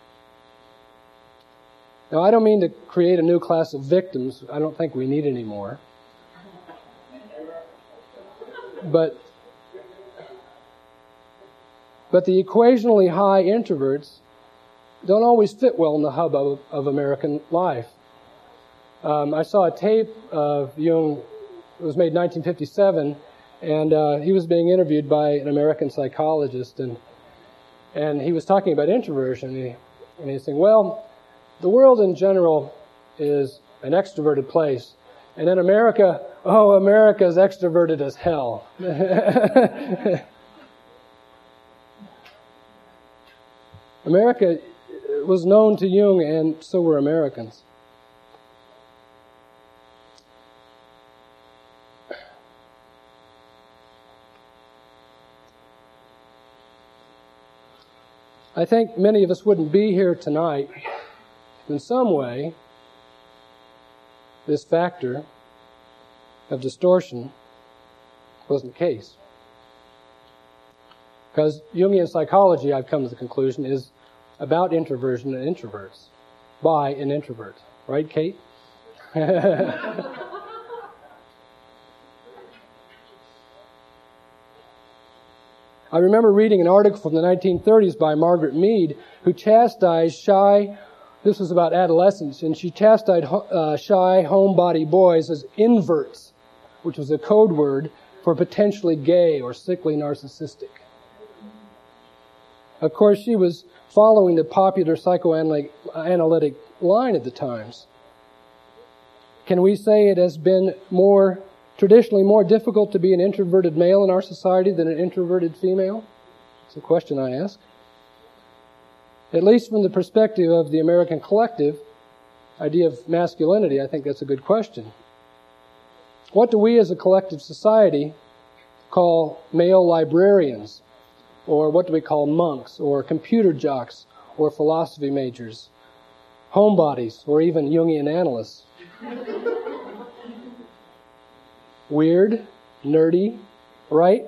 Now, I don't mean to create a new class of victims. I don't think we need any more. But, but the equationally high introverts don't always fit well in the hub of, of American life. Um, I saw a tape of Jung. It was made in nineteen fifty-seven, and uh, he was being interviewed by an American psychologist, and and he was talking about introversion, and, he, and he's saying, well, the world in general is an extroverted place. And in America, oh, America is extroverted as hell. America was known to Jung, and so were Americans. I think many of us wouldn't be here tonight in some way, this factor of distortion wasn't the case. Because Jungian psychology, I've come to the conclusion, is about introversion and introverts by an introvert. Right, Kate? I remember reading an article from the nineteen thirties by Margaret Mead, who chastised shy, this was about adolescence, and she chastised uh, shy, homebody boys as inverts, which was a code word for potentially gay or sickly narcissistic. Of course, she was following the popular psychoanalytic line at the times. Can we say it has been more, traditionally more difficult to be an introverted male in our society than an introverted female? It's a question I ask. At least from the perspective of the American collective idea of masculinity, I think that's a good question. What do we as a collective society call male librarians? Or what do we call monks, or computer jocks, or philosophy majors, homebodies, or even Jungian analysts? Weird? nerdy, right?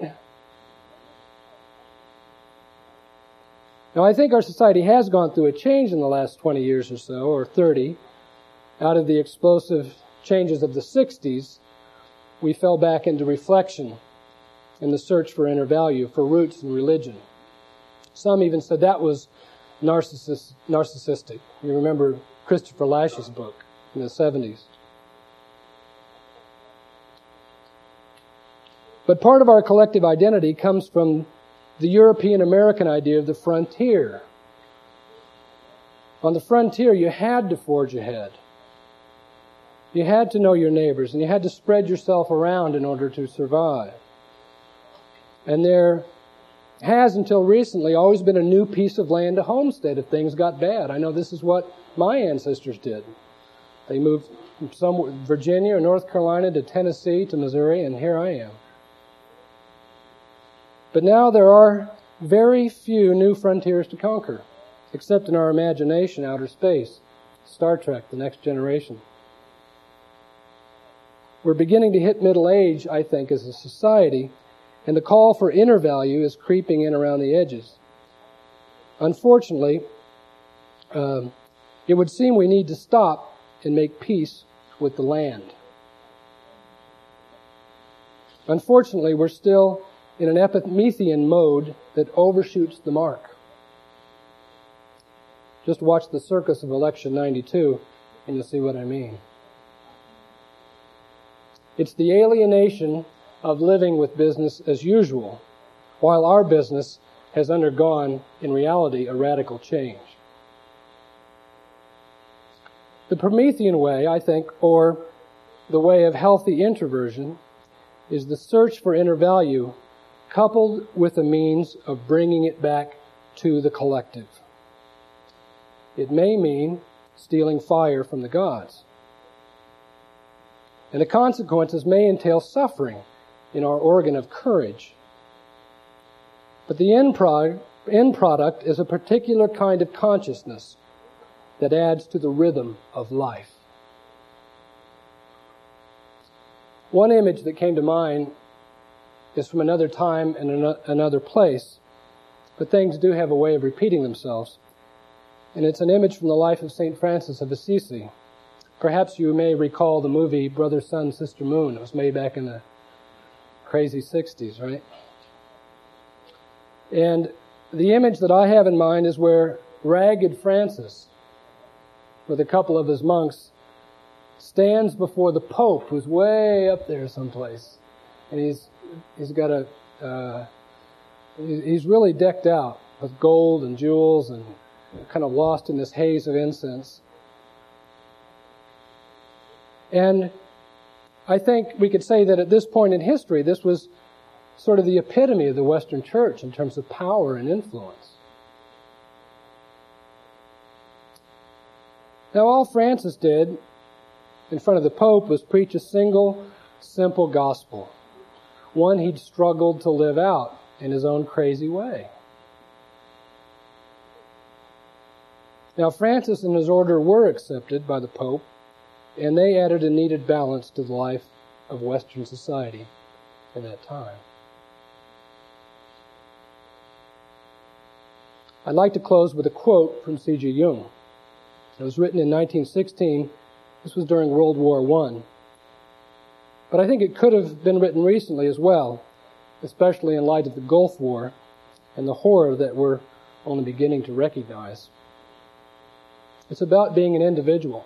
Now, I think our society has gone through a change in the last twenty years or so, or thirty. Out of the explosive changes of the sixties, we fell back into reflection in the search for inner value, for roots in religion. Some even said that was narcissist, narcissistic. You remember Christopher Lasch's book in the seventies. But part of our collective identity comes from the European-American idea of the frontier. On the frontier, you had to forge ahead. You had to know your neighbors, and you had to spread yourself around in order to survive. And there has, until recently, always been a new piece of land to homestead if things got bad. I know this is what my ancestors did. They moved from somewhere, Virginia or North Carolina to Tennessee to Missouri, and here I am. But now there are very few new frontiers to conquer, except in our imagination, outer space, Star Trek, The Next Generation. We're beginning to hit middle age, I think, as a society, and the call for inner value is creeping in around the edges. Unfortunately, um, it would seem we need to stop and make peace with the land. Unfortunately, we're still in an Epimethean mode that overshoots the mark. Just watch the circus of election ninety-two and you'll see what I mean. It's the alienation of living with business as usual, while our business has undergone, in reality, a radical change. The Promethean way, I think, or the way of healthy introversion, is the search for inner value coupled with a means of bringing it back to the collective. It may mean stealing fire from the gods. And the consequences may entail suffering in our organ of courage. But the end product, end product is a particular kind of consciousness that adds to the rhythm of life. One image that came to mind is from another time and another place, but things do have a way of repeating themselves. And it's an image from the life of Saint Francis of Assisi. Perhaps you may recall the movie Brother, Sun, Sister, Moon. It was made back in the crazy sixties, right? And the image that I have in mind is where Ragged Francis, with a couple of his monks, stands before the Pope, who's way up there someplace. And he's he's got a uh, he's really decked out with gold and jewels and kind of lost in this haze of incense. And I think we could say that at this point in history, this was sort of the epitome of the Western Church in terms of power and influence. Now, all Francis did in front of the Pope was preach a single, simple gospel, one he'd struggled to live out in his own crazy way. Now, Francis and his order were accepted by the Pope, and they added a needed balance to the life of Western society in that time. I'd like to close with a quote from C G Jung. It was written in nineteen sixteen. This was during World War One. But I think it could have been written recently as well, especially in light of the Gulf War and the horror that we're only beginning to recognize. It's about being an individual.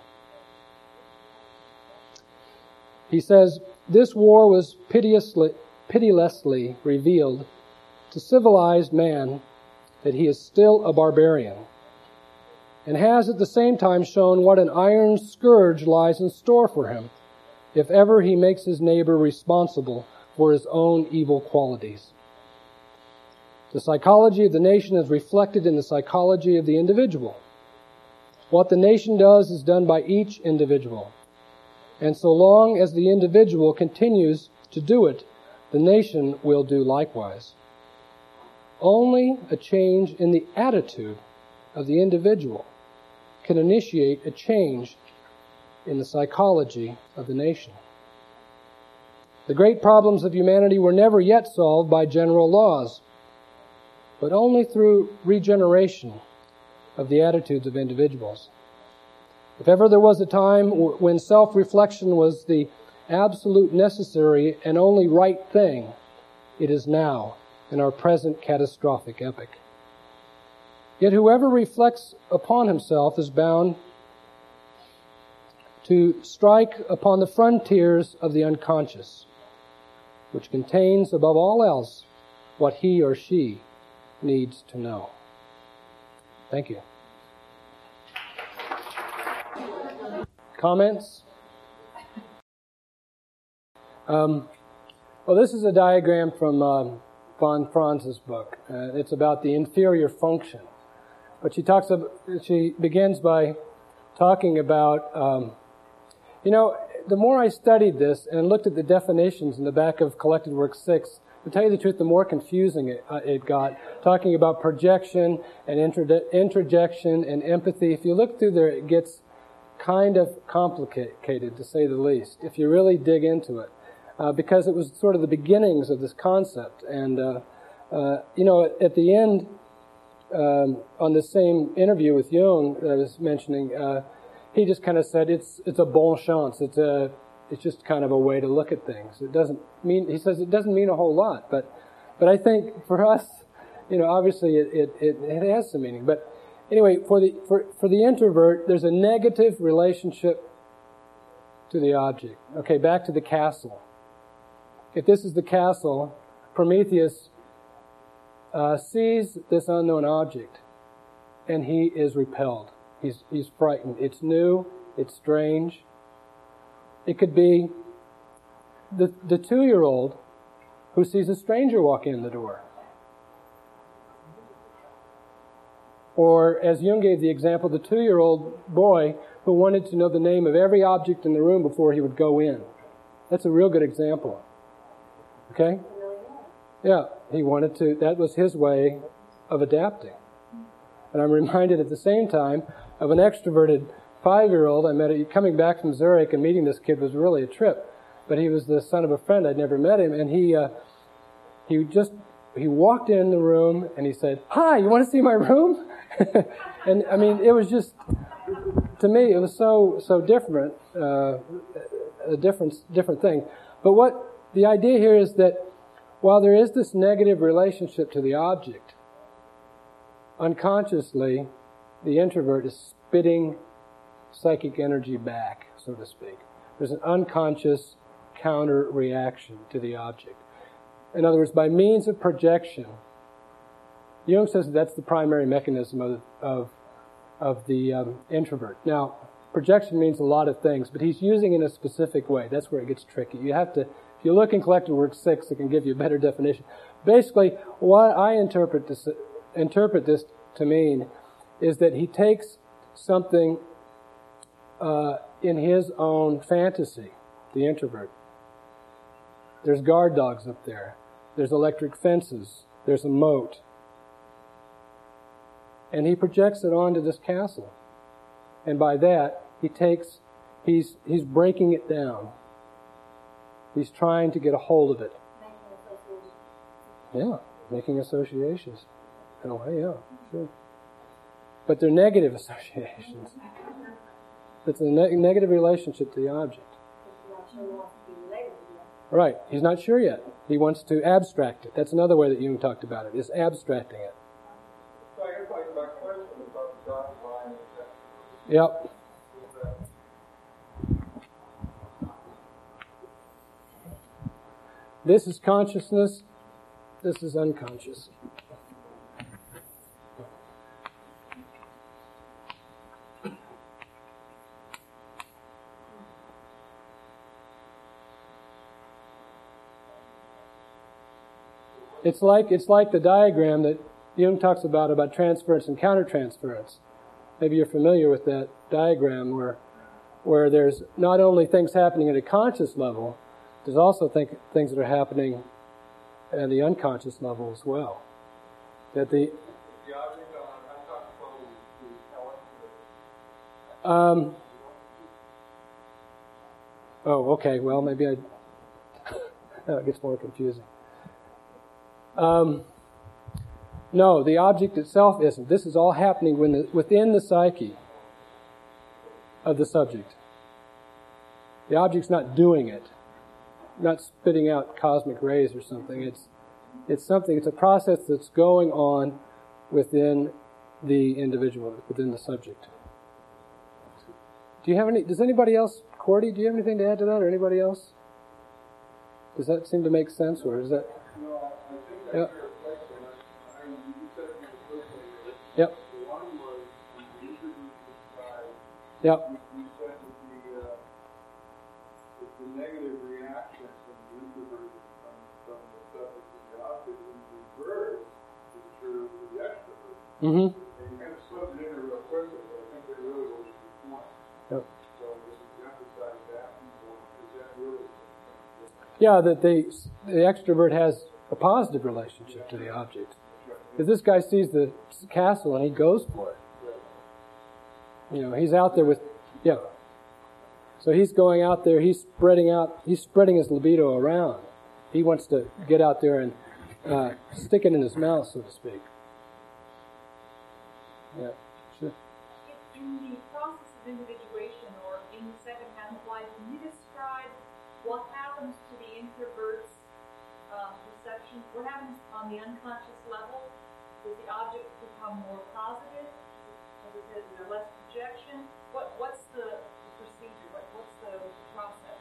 He says, "This war was piteously, pitilessly revealed to civilized man that he is still a barbarian, and has at the same time shown what an iron scourge lies in store for him if ever he makes his neighbor responsible for his own evil qualities. The psychology of the nation is reflected in the psychology of the individual. What the nation does is done by each individual. And so long as the individual continues to do it, the nation will do likewise. Only a change in the attitude of the individual can initiate a change in the psychology of the nation." The great problems of humanity were never yet solved by general laws, but only through regeneration of the attitudes of individuals. If ever there was a time when self-reflection was the absolute necessary and only right thing, it is now, in our present catastrophic epoch. Yet whoever reflects upon himself is bound to strike upon the frontiers of the unconscious, which contains, above all else, what he or she needs to know. Thank you. Comments? Um, well, this is a diagram from um, von Franz's book. Uh, it's about the inferior function. But she talks about, she begins by talking about, um, you know, the more I studied this and looked at the definitions in the back of Collected Work six, to tell you the truth, the more confusing it, uh, it got, talking about projection and introje- introjection and empathy. If you look through there, it gets kind of complicated, to say the least, if you really dig into it, uh, because it was sort of the beginnings of this concept. And, uh, uh, you know, at, at the end, um, on the same interview with Jung that I was mentioning, uh, he just kind of said, it's it's a bon chance. It's a it's just kind of a way to look at things. It doesn't mean, he says, it doesn't mean a whole lot, but but I think for us, you know, obviously it it, it, it has some meaning. But anyway, for the for, for the introvert, there's a negative relationship to the object. Okay, back to the castle. If this is the castle, Prometheus uh, sees this unknown object, and he is repelled. He's he's frightened. It's new. It's strange. It could be the the two-year-old who sees a stranger walk in the door. Or, as Jung gave the example, the two-year-old boy who wanted to know the name of every object in the room before he would go in. That's a real good example. Okay? Yeah, he wanted to, that was his way of adapting. And I'm reminded at the same time of an extroverted five-year-old. I met it coming back from Zurich, and meeting this kid was really a trip. But he was the son of a friend. I'd never met him, and he uh, he just he walked in the room and he said, "Hi, you want to see my room?" And I mean, it was just, to me, it was so so different, uh, a different different thing. But what the idea here is that while there is this negative relationship to the object, unconsciously, the introvert is spitting psychic energy back, so to speak. There's an unconscious counter reaction to the object. In other words, by means of projection, Jung says that that's the primary mechanism of of, of the um, introvert. Now, projection means a lot of things, but he's using it in a specific way. That's where it gets tricky. You have to, if you look in Collected Work six, it can give you a better definition. Basically, what I interpret this, interpret this to mean is that he takes something uh, in his own fantasy, the introvert. There's guard dogs up there. There's electric fences. There's a moat. And he projects it onto this castle. And by that, he takes, he's he's breaking it down. He's trying to get a hold of it. Yeah, making associations. In a way, yeah, sure. But they're negative associations. It's a ne- negative relationship to the object. Right. He's not sure yet. He wants to abstract it. That's another way that Jung talked about it, is abstracting it. Yep. This is consciousness. This is unconscious. It's like it's like the diagram that Jung talks about about transference and countertransference. Maybe you're familiar with that diagram where where there's not only things happening at a conscious level, there's also think, things that are happening at the unconscious level as well. That the um, oh, okay. Well, maybe I Now it gets more confusing. Um, no, the object itself isn't. This is all happening when the, within the psyche of the subject. The object's not doing it, not spitting out cosmic rays or something. It's it's something. It's a process that's going on within the individual, within the subject. Do you have any? Does anybody else, Cordy? Do you have anything to add to that, or anybody else? Does that seem to make sense, or is that? No, I think Yeah. that's your question. I, I, you said it was Yep. the one was the introduced side. Yep. You, you said that the, uh, that the negative reaction from the introvert from, from the subject to the object in reverse is true for the extrovert. Mm-hmm. And you kind of slipped it in there real quickly, but I think that really was the point. Yep. So just to emphasize that, is that really? Yeah, that the the extrovert has a positive relationship to the object. Because this guy sees the castle and he goes for it. You know, he's out there with, yeah. So he's going out there, he's spreading out, he's spreading his libido around. He wants to get out there and uh, stick it in his mouth, so to speak. Yeah, sure. In the process of individuation, or in the second half of life, can you describe what happens to the introvert's uh, perception? What happens on the unconscious level? Does the object become more positive? As I said, is there less projection? What What's the, the procedure? What, what's the, the process?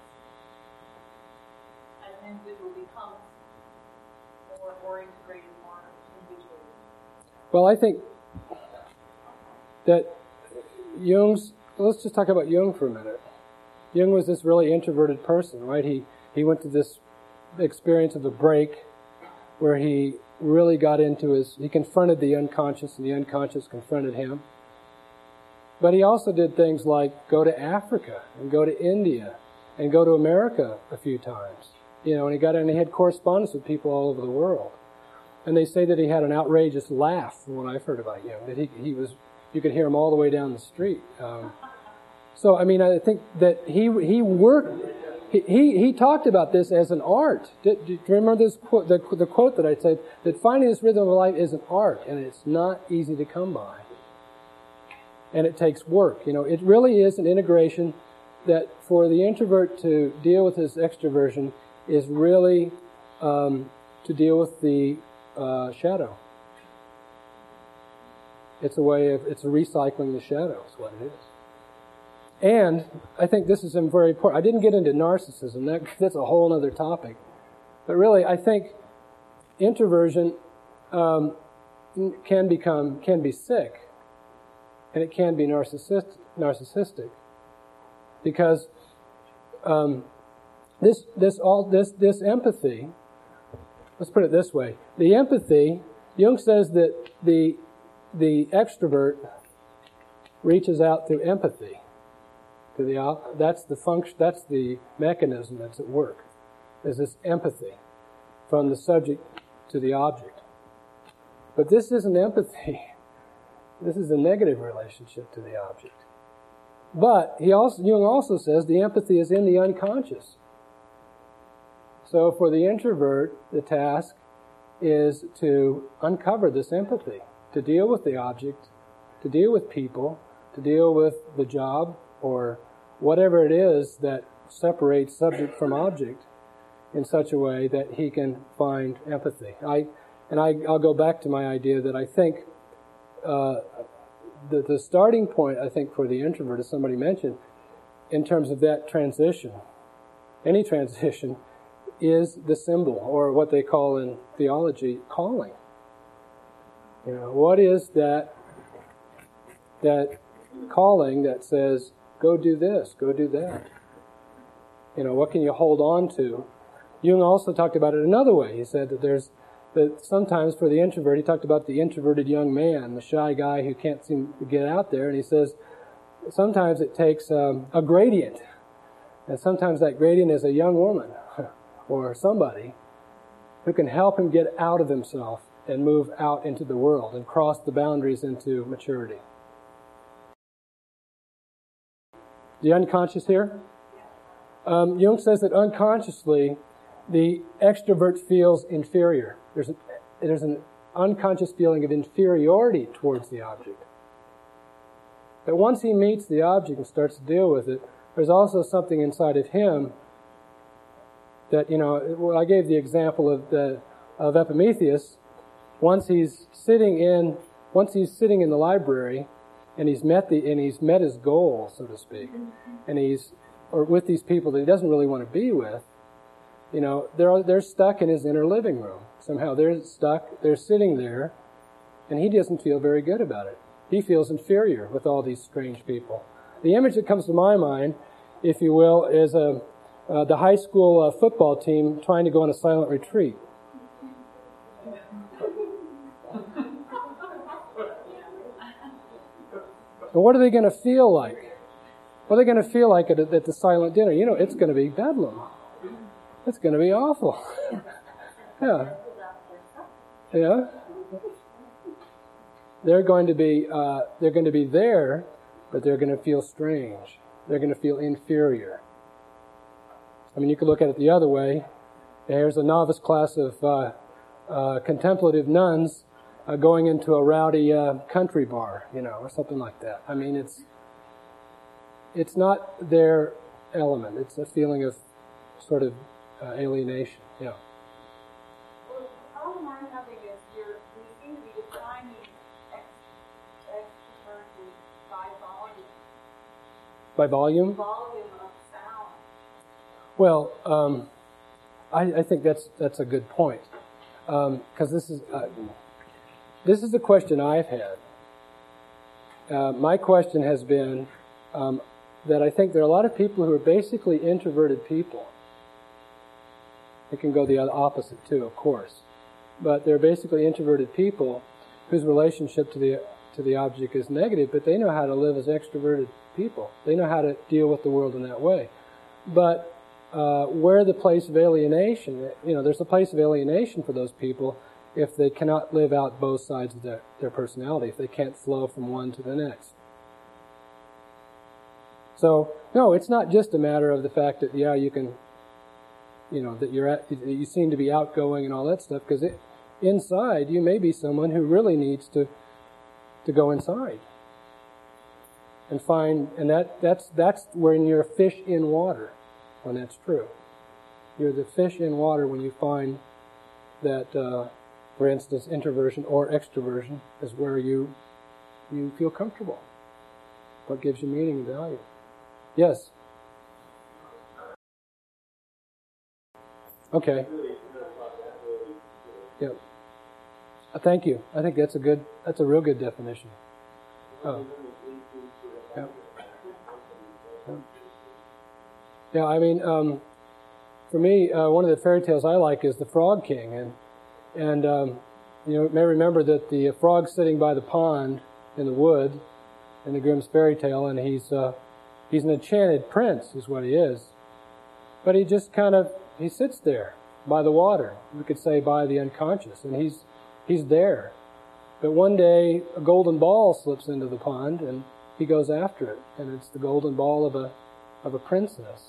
As an individual becomes more, more integrated, more individual. Well, I think that Jung's, let's just talk about Jung for a minute. Jung was this really introverted person, right? He he went to this experience of a break where he really got into his, he confronted the unconscious and the unconscious confronted him. But he also did things like go to Africa and go to India and go to America a few times. You know, and he got in and he had correspondence with people all over the world. And they say that he had an outrageous laugh, from what I've heard about Jung, that he, he was, you could hear him all the way down the street. Um, so, I mean, I think that he he worked, he, he, he talked about this as an art. Do, do you remember this quote, the, the quote that I said, that finding this rhythm of life is an art, and it's not easy to come by. And it takes work. You know, it really is an integration that for the introvert to deal with his extroversion is really um, to deal with the uh, shadow. It's a way of, it's recycling the shadow is what it is. And I think this is very important. I didn't get into narcissism. That, that's a whole other topic. But really, I think introversion um, can become, can be sick. And it can be narcissistic, narcissistic. Because um, this, this, all, this, this empathy, let's put it this way. The empathy, Jung says that the the extrovert reaches out through empathy to the that's the function that's the mechanism that's at work. Is this empathy from the subject to the object. But this isn't empathy. This is a negative relationship to the object. But he also Jung also says the empathy is in the unconscious. So for the introvert, the task is to uncover this empathy, to deal with the object, to deal with people, to deal with the job, or whatever it is that separates subject from object in such a way that he can find empathy. I, and I, I'll go back to my idea that I think uh, the, the starting point, I think, for the introvert, as somebody mentioned, in terms of that transition, any transition, is the symbol, or what they call in theology, calling. You know, what is that that calling that says, go do this, go do that? You know, what can you hold on to? Jung also talked about it another way. He said that there's that sometimes for the introvert, he talked about the introverted young man, the shy guy who can't seem to get out there, and he says sometimes it takes um, a gradient, and sometimes that gradient is a young woman or somebody who can help him get out of himself and move out into the world and cross the boundaries into maturity. The unconscious here? Um, Jung says that unconsciously the extrovert feels inferior. There's, a, there's an unconscious feeling of inferiority towards the object. But once he meets the object and starts to deal with it, there's also something inside of him that, you know, well, I gave the example of the of Epimetheus. Once he's sitting in, once he's sitting in the library, and he's met the and he's met his goal, so to speak, and he's or with these people that he doesn't really want to be with, you know, they're they're stuck in his inner living room. Somehow they're stuck, they're sitting there, and he doesn't feel very good about it. He feels inferior with all these strange people. The image that comes to my mind, if you will, is a uh, the high school uh, football team trying to go on a silent retreat. And what are they going to feel like? What are they going to feel like at, at the silent dinner? You know, it's going to be bedlam. It's going to be awful. Yeah. Yeah. They're going to be uh, they're going to be there, but they're going to feel strange. They're going to feel inferior. I mean, you could look at it the other way. There's a novice class of uh, uh, contemplative nuns uh, going into a rowdy uh, country bar, you know, or something like that. I mean, it's it's not their element. It's a feeling of sort of uh, alienation. Yeah. Well, the problem I'm having is you're, you seem to be defining extroversion by volume. By volume? Volume of sound. Well, um, I, I think that's that's a good point, because um, this is uh, this is the question I've had. Uh, my question has been um, that I think there are a lot of people who are basically introverted people. It can go the opposite too, of course, but they're basically introverted people whose relationship to the to the object is negative, but they know how to live as extroverted people. They know how to deal with the world in that way. But uh, where the place of alienation, you know, there's a place of alienation for those people if they cannot live out both sides of their, their personality, if they can't flow from one to the next. So, no, it's not just a matter of the fact that, yeah, you can, you know, that you're at, you seem to be outgoing and all that stuff, because inside you may be someone who really needs to to go inside and find, and that that's that's when you're a fish in water, when that's true. You're the fish in water when you find that, uh, for instance, introversion or extroversion is where you you feel comfortable. What gives you meaning and value? Yes. Okay. Yeah. Uh, thank you. I think that's a good. That's a real good definition. Oh. Yeah. Yeah. Yeah. I mean, um, for me, uh, one of the fairy tales I like is the Frog King, and and um, you may remember that the frog's sitting by the pond in the wood in the Grimm's fairy tale, and he's uh, he's an enchanted prince, is what he is. But he just kind of he sits there by the water. We could say by the unconscious, and he's he's there. But one day a golden ball slips into the pond, and he goes after it, and it's the golden ball of a of a princess.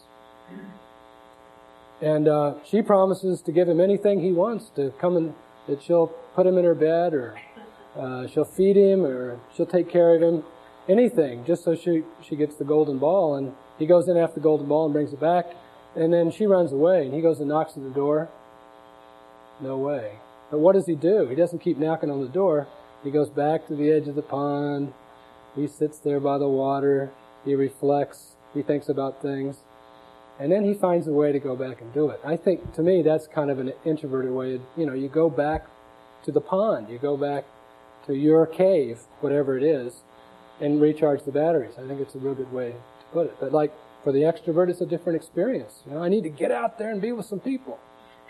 And uh, she promises to give him anything he wants, to come and that she'll put him in her bed, or uh, she'll feed him, or she'll take care of him, anything, just so she she gets the golden ball. And he goes in after the golden ball and brings it back, and then she runs away, and he goes and knocks at the door. No way. But what does he do? He doesn't keep knocking on the door. He goes back to the edge of the pond. He sits there by the water. He reflects. He thinks about things. And then he finds a way to go back and do it. I think, to me, that's kind of an introverted way. You know, you go back to the pond. You go back to your cave, whatever it is, and recharge the batteries. I think it's a real good way to put it. But like, for the extrovert, it's a different experience. You know, I need to get out there and be with some people.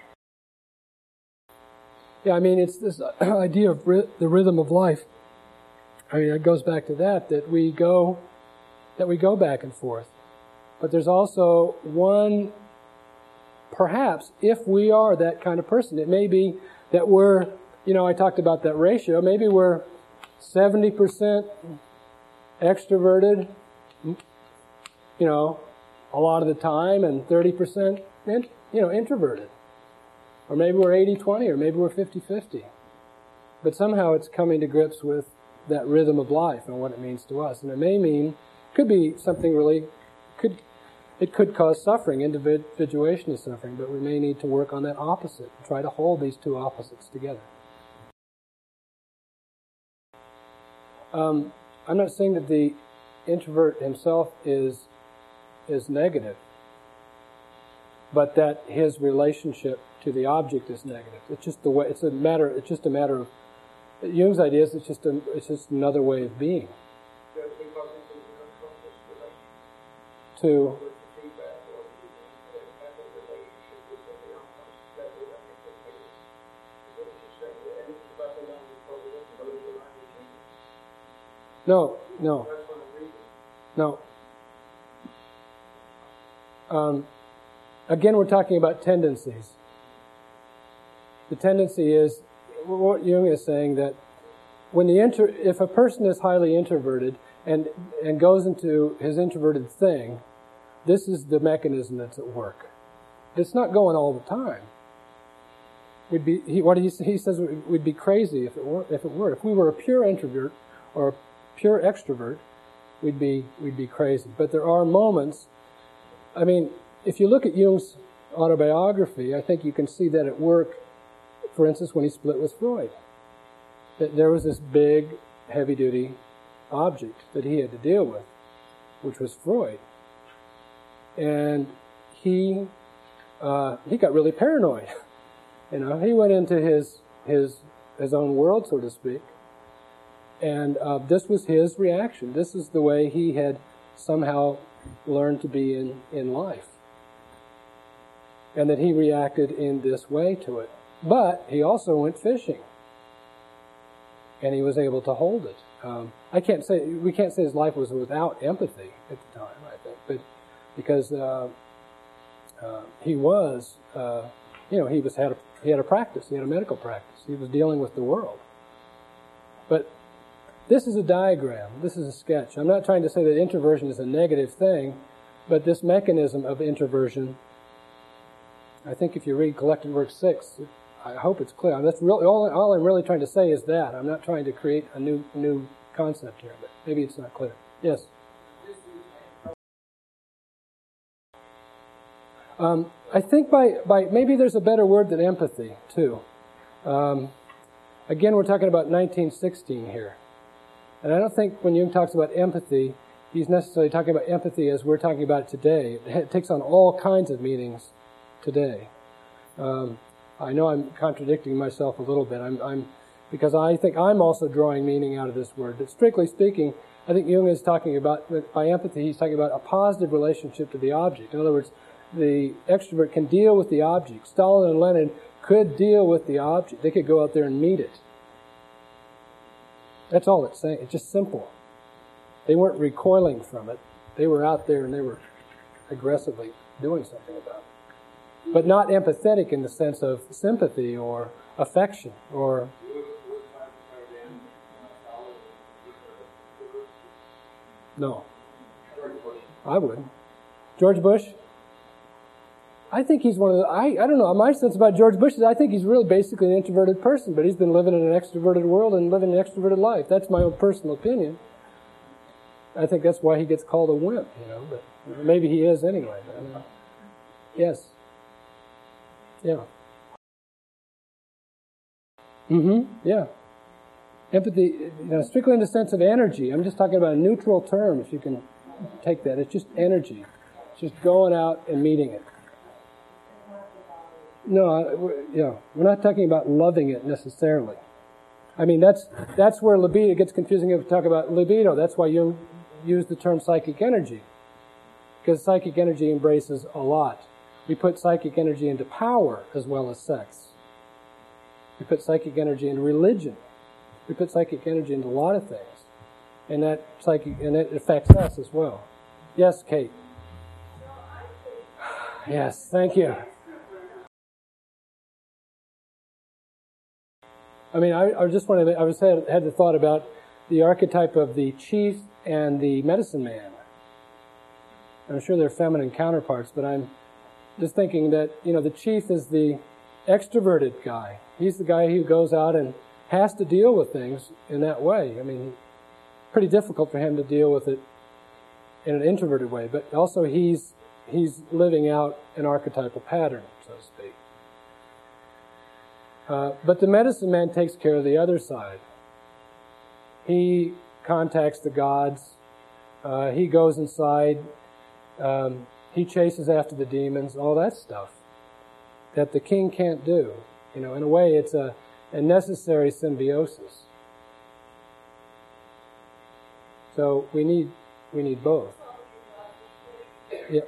Yeah, I mean, it's this idea of ry- the rhythm of life. I mean, it goes back to that, that we go, that we go back and forth. But there's also one, perhaps, if we are that kind of person, it may be that we're, you know, I talked about that ratio, maybe we're seventy percent extroverted, you know, a lot of the time, and thirty percent, you know, introverted. Or maybe we're eighty twenty, or maybe we're fifty fifty. But somehow it's coming to grips with that rhythm of life and what it means to us. And it may mean, could be something really, could it could cause suffering, individuation is suffering, but we may need to work on that opposite, and try to hold these two opposites together. Um, I'm not saying that the introvert himself is is negative, but that his relationship to the object is negative. It's just the way. It's a matter. It's just a matter of Jung's idea is it's just a, it's just another way of being. To no, no, no. Um, again, we're talking about tendencies. The tendency is, what Jung is saying, that when the inter, if a person is highly introverted and and goes into his introverted thing, this is the mechanism that's at work. It's not going all the time. We'd be he, what he, he says we'd be crazy if it were if it were if we were a pure introvert or a pure extrovert, we'd be we'd be crazy. But there are moments. I mean, if you look at Jung's autobiography, I think you can see that at work. For instance, when he split with Freud, that there was this big, heavy-duty object that he had to deal with, which was Freud, and he uh, he got really paranoid. You know, he went into his his his own world, so to speak, and uh, this was his reaction. This is the way he had somehow learned to be in, in life, and that he reacted in this way to it. But he also went fishing, and he was able to hold it. Um, I can't say we can't say his life was without empathy at the time. I think, but because uh, uh, he was, uh, you know, he was had a, he had a practice. He had a medical practice. He was dealing with the world. But this is a diagram. This is a sketch. I'm not trying to say that introversion is a negative thing, but this mechanism of introversion. I think if you read Collected Work six. I hope it's clear. That's really all, all I'm really trying to say is that. I'm not trying to create a new new concept here, but maybe it's not clear. Yes? Um, I think by, by maybe there's a better word than empathy, too. Um, again, we're talking about nineteen sixteen here. And I don't think when Jung talks about empathy, he's necessarily talking about empathy as we're talking about it today. It takes on all kinds of meanings today. Um, I know I'm contradicting myself a little bit. I'm, I'm because I think I'm also drawing meaning out of this word. But strictly speaking, I think Jung is talking about, by empathy, he's talking about a positive relationship to the object. In other words, the extrovert can deal with the object. Stalin and Lenin could deal with the object. They could go out there and meet it. That's all it's saying. It's just simple. They weren't recoiling from it. They were out there and they were aggressively doing something about it. But not empathetic in the sense of sympathy or affection or... No. I would. George Bush? I think he's one of the... I, I don't know. My sense about George Bush is I think he's really basically an introverted person, but he's been living in an extroverted world and living an extroverted life. That's my own personal opinion. I think that's why he gets called a wimp, you know, but maybe he is anyway. I don't know. Yes. Yeah. Mm-hmm. Yeah. Empathy, you know, strictly in the sense of energy. I'm just talking about a neutral term, if you can take that. It's just energy. It's just going out and meeting it. No, I, we're, yeah, we're not talking about loving it necessarily. I mean, that's that's where libido gets confusing if we talk about libido. That's why you use the term psychic energy, because psychic energy embraces a lot. We put psychic energy into power as well as sex. We put psychic energy into religion. We put psychic energy into a lot of things, and that psychic and it affects us as well. Yes, Kate. Yes, thank you. I mean, I, I just wanted to, I was had, had the thought about the archetype of the chief and the medicine man. I'm sure they're feminine counterparts, but I'm just thinking that, you know, the chief is the extroverted guy. He's the guy who goes out and has to deal with things in that way. I mean, pretty difficult for him to deal with it in an introverted way, but also he's he's living out an archetypal pattern, so to speak. Uh, but the medicine man takes care of the other side. He contacts the gods. Uh, he goes inside. Um, he chases after the demons, all that stuff that the king can't do. You know, in a way, it's a, a necessary symbiosis. So we need we need both. Yeah.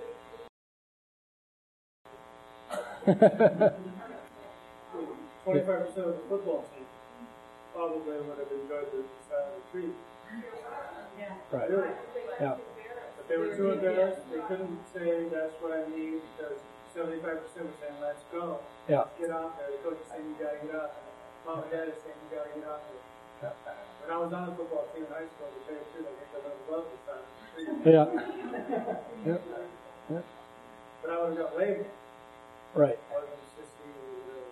Twenty-five percent of the football team probably would have enjoyed the silent retreat. Yeah. Right. Really. Yeah. But they were too embarrassed. They couldn't say that's what I need because seventy-five percent were saying, "Let's go, Yeah. get out there." The coach is saying, "You gotta get out there." Mom and dad is saying, "You gotta get out there." Yeah. When I was on the football team in high school, they said too. They think I would have loved the silent retreat. Yeah. Yeah. Yeah. But I would have got labeled. Right. I would have been sixteen years old.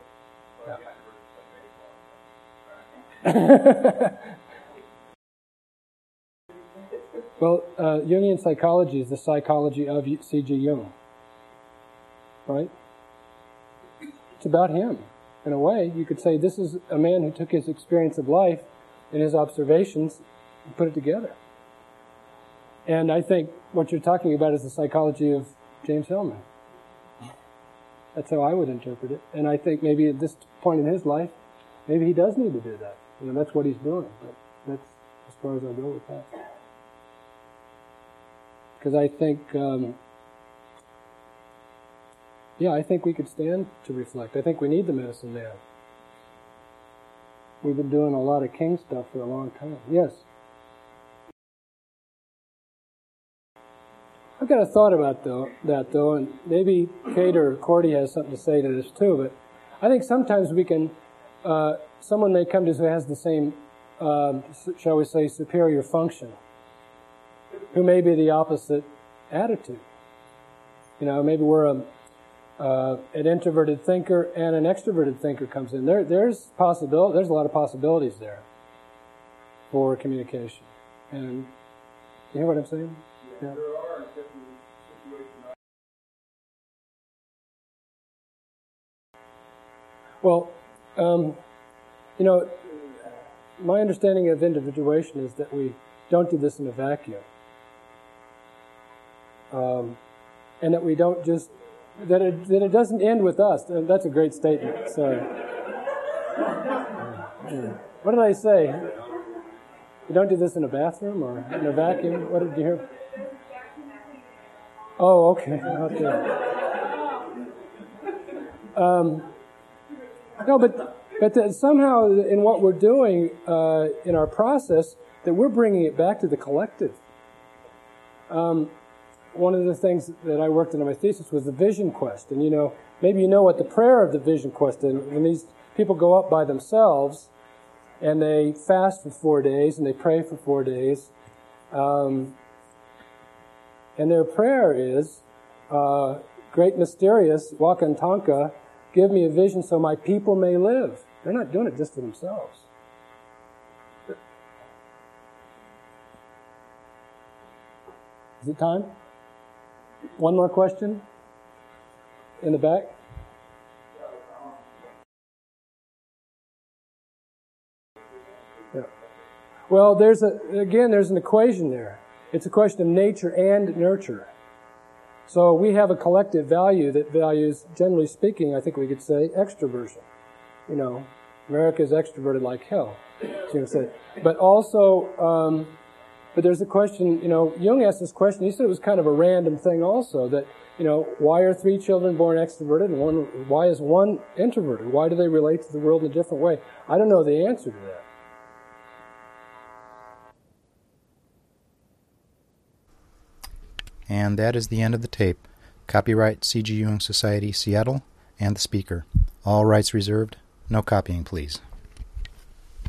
Well, uh, Jungian psychology is the psychology of C G Jung, right? It's about him. In a way, you could say this is a man who took his experience of life and his observations and put it together. And I think what you're talking about is the psychology of James Hillman. That's how I would interpret it. And I think maybe at this point in his life, maybe he does need to do that. You know, that's what he's doing. But that's as far as I'll go with that. Because I think, um, yeah, I think we could stand to reflect. I think we need the medicine man. We've been doing a lot of king stuff for a long time. Yes? I've got a thought about though, that, though, and maybe Kate or Cordy has something to say to this too, but I think sometimes we can, uh, someone may come to us who has the same, um, shall we say, superior function, who may be the opposite attitude. You know, maybe we're a, uh, an introverted thinker and an extroverted thinker comes in. There, there's possibility. There's a lot of possibilities there for communication. And you hear what I'm saying? Yeah. There are different situations. Well, um, you know, my understanding of individuation is that we don't do this in a vacuum. Um, and that we don't just, that it, that it doesn't end with us. That's a great statement. Sorry. What did I say? You don't do this in a bathroom or in a vacuum? What did you hear? Oh, okay. Okay. Um, no, but but that somehow in what we're doing uh, in our process, that we're bringing it back to the collective. Um, one of the things that I worked on in my thesis was the vision quest. And, you know, maybe you know what the prayer of the vision quest is. When these people go up by themselves and they fast for four days and they pray for four days, um, and their prayer is, uh, great mysterious, Wakantanka, give me a vision so my people may live. They're not doing it just for themselves. Is it time? One more question? In the back? Yeah. Well, there's a, again, there's an equation there. It's a question of nature and nurture. So we have a collective value that values, generally speaking, I think we could say, extroversion. You know, America is extroverted like hell. Jim said. But also, um, but there's a question, you know, Jung asked this question, he said it was kind of a random thing also, that, you know, why are three children born extroverted and one, why is one introverted? Why do they relate to the world in a different way? I don't know the answer to that. And that is the end of the tape. Copyright C G Jung Society, Seattle, and the speaker. All rights reserved. No copying, please.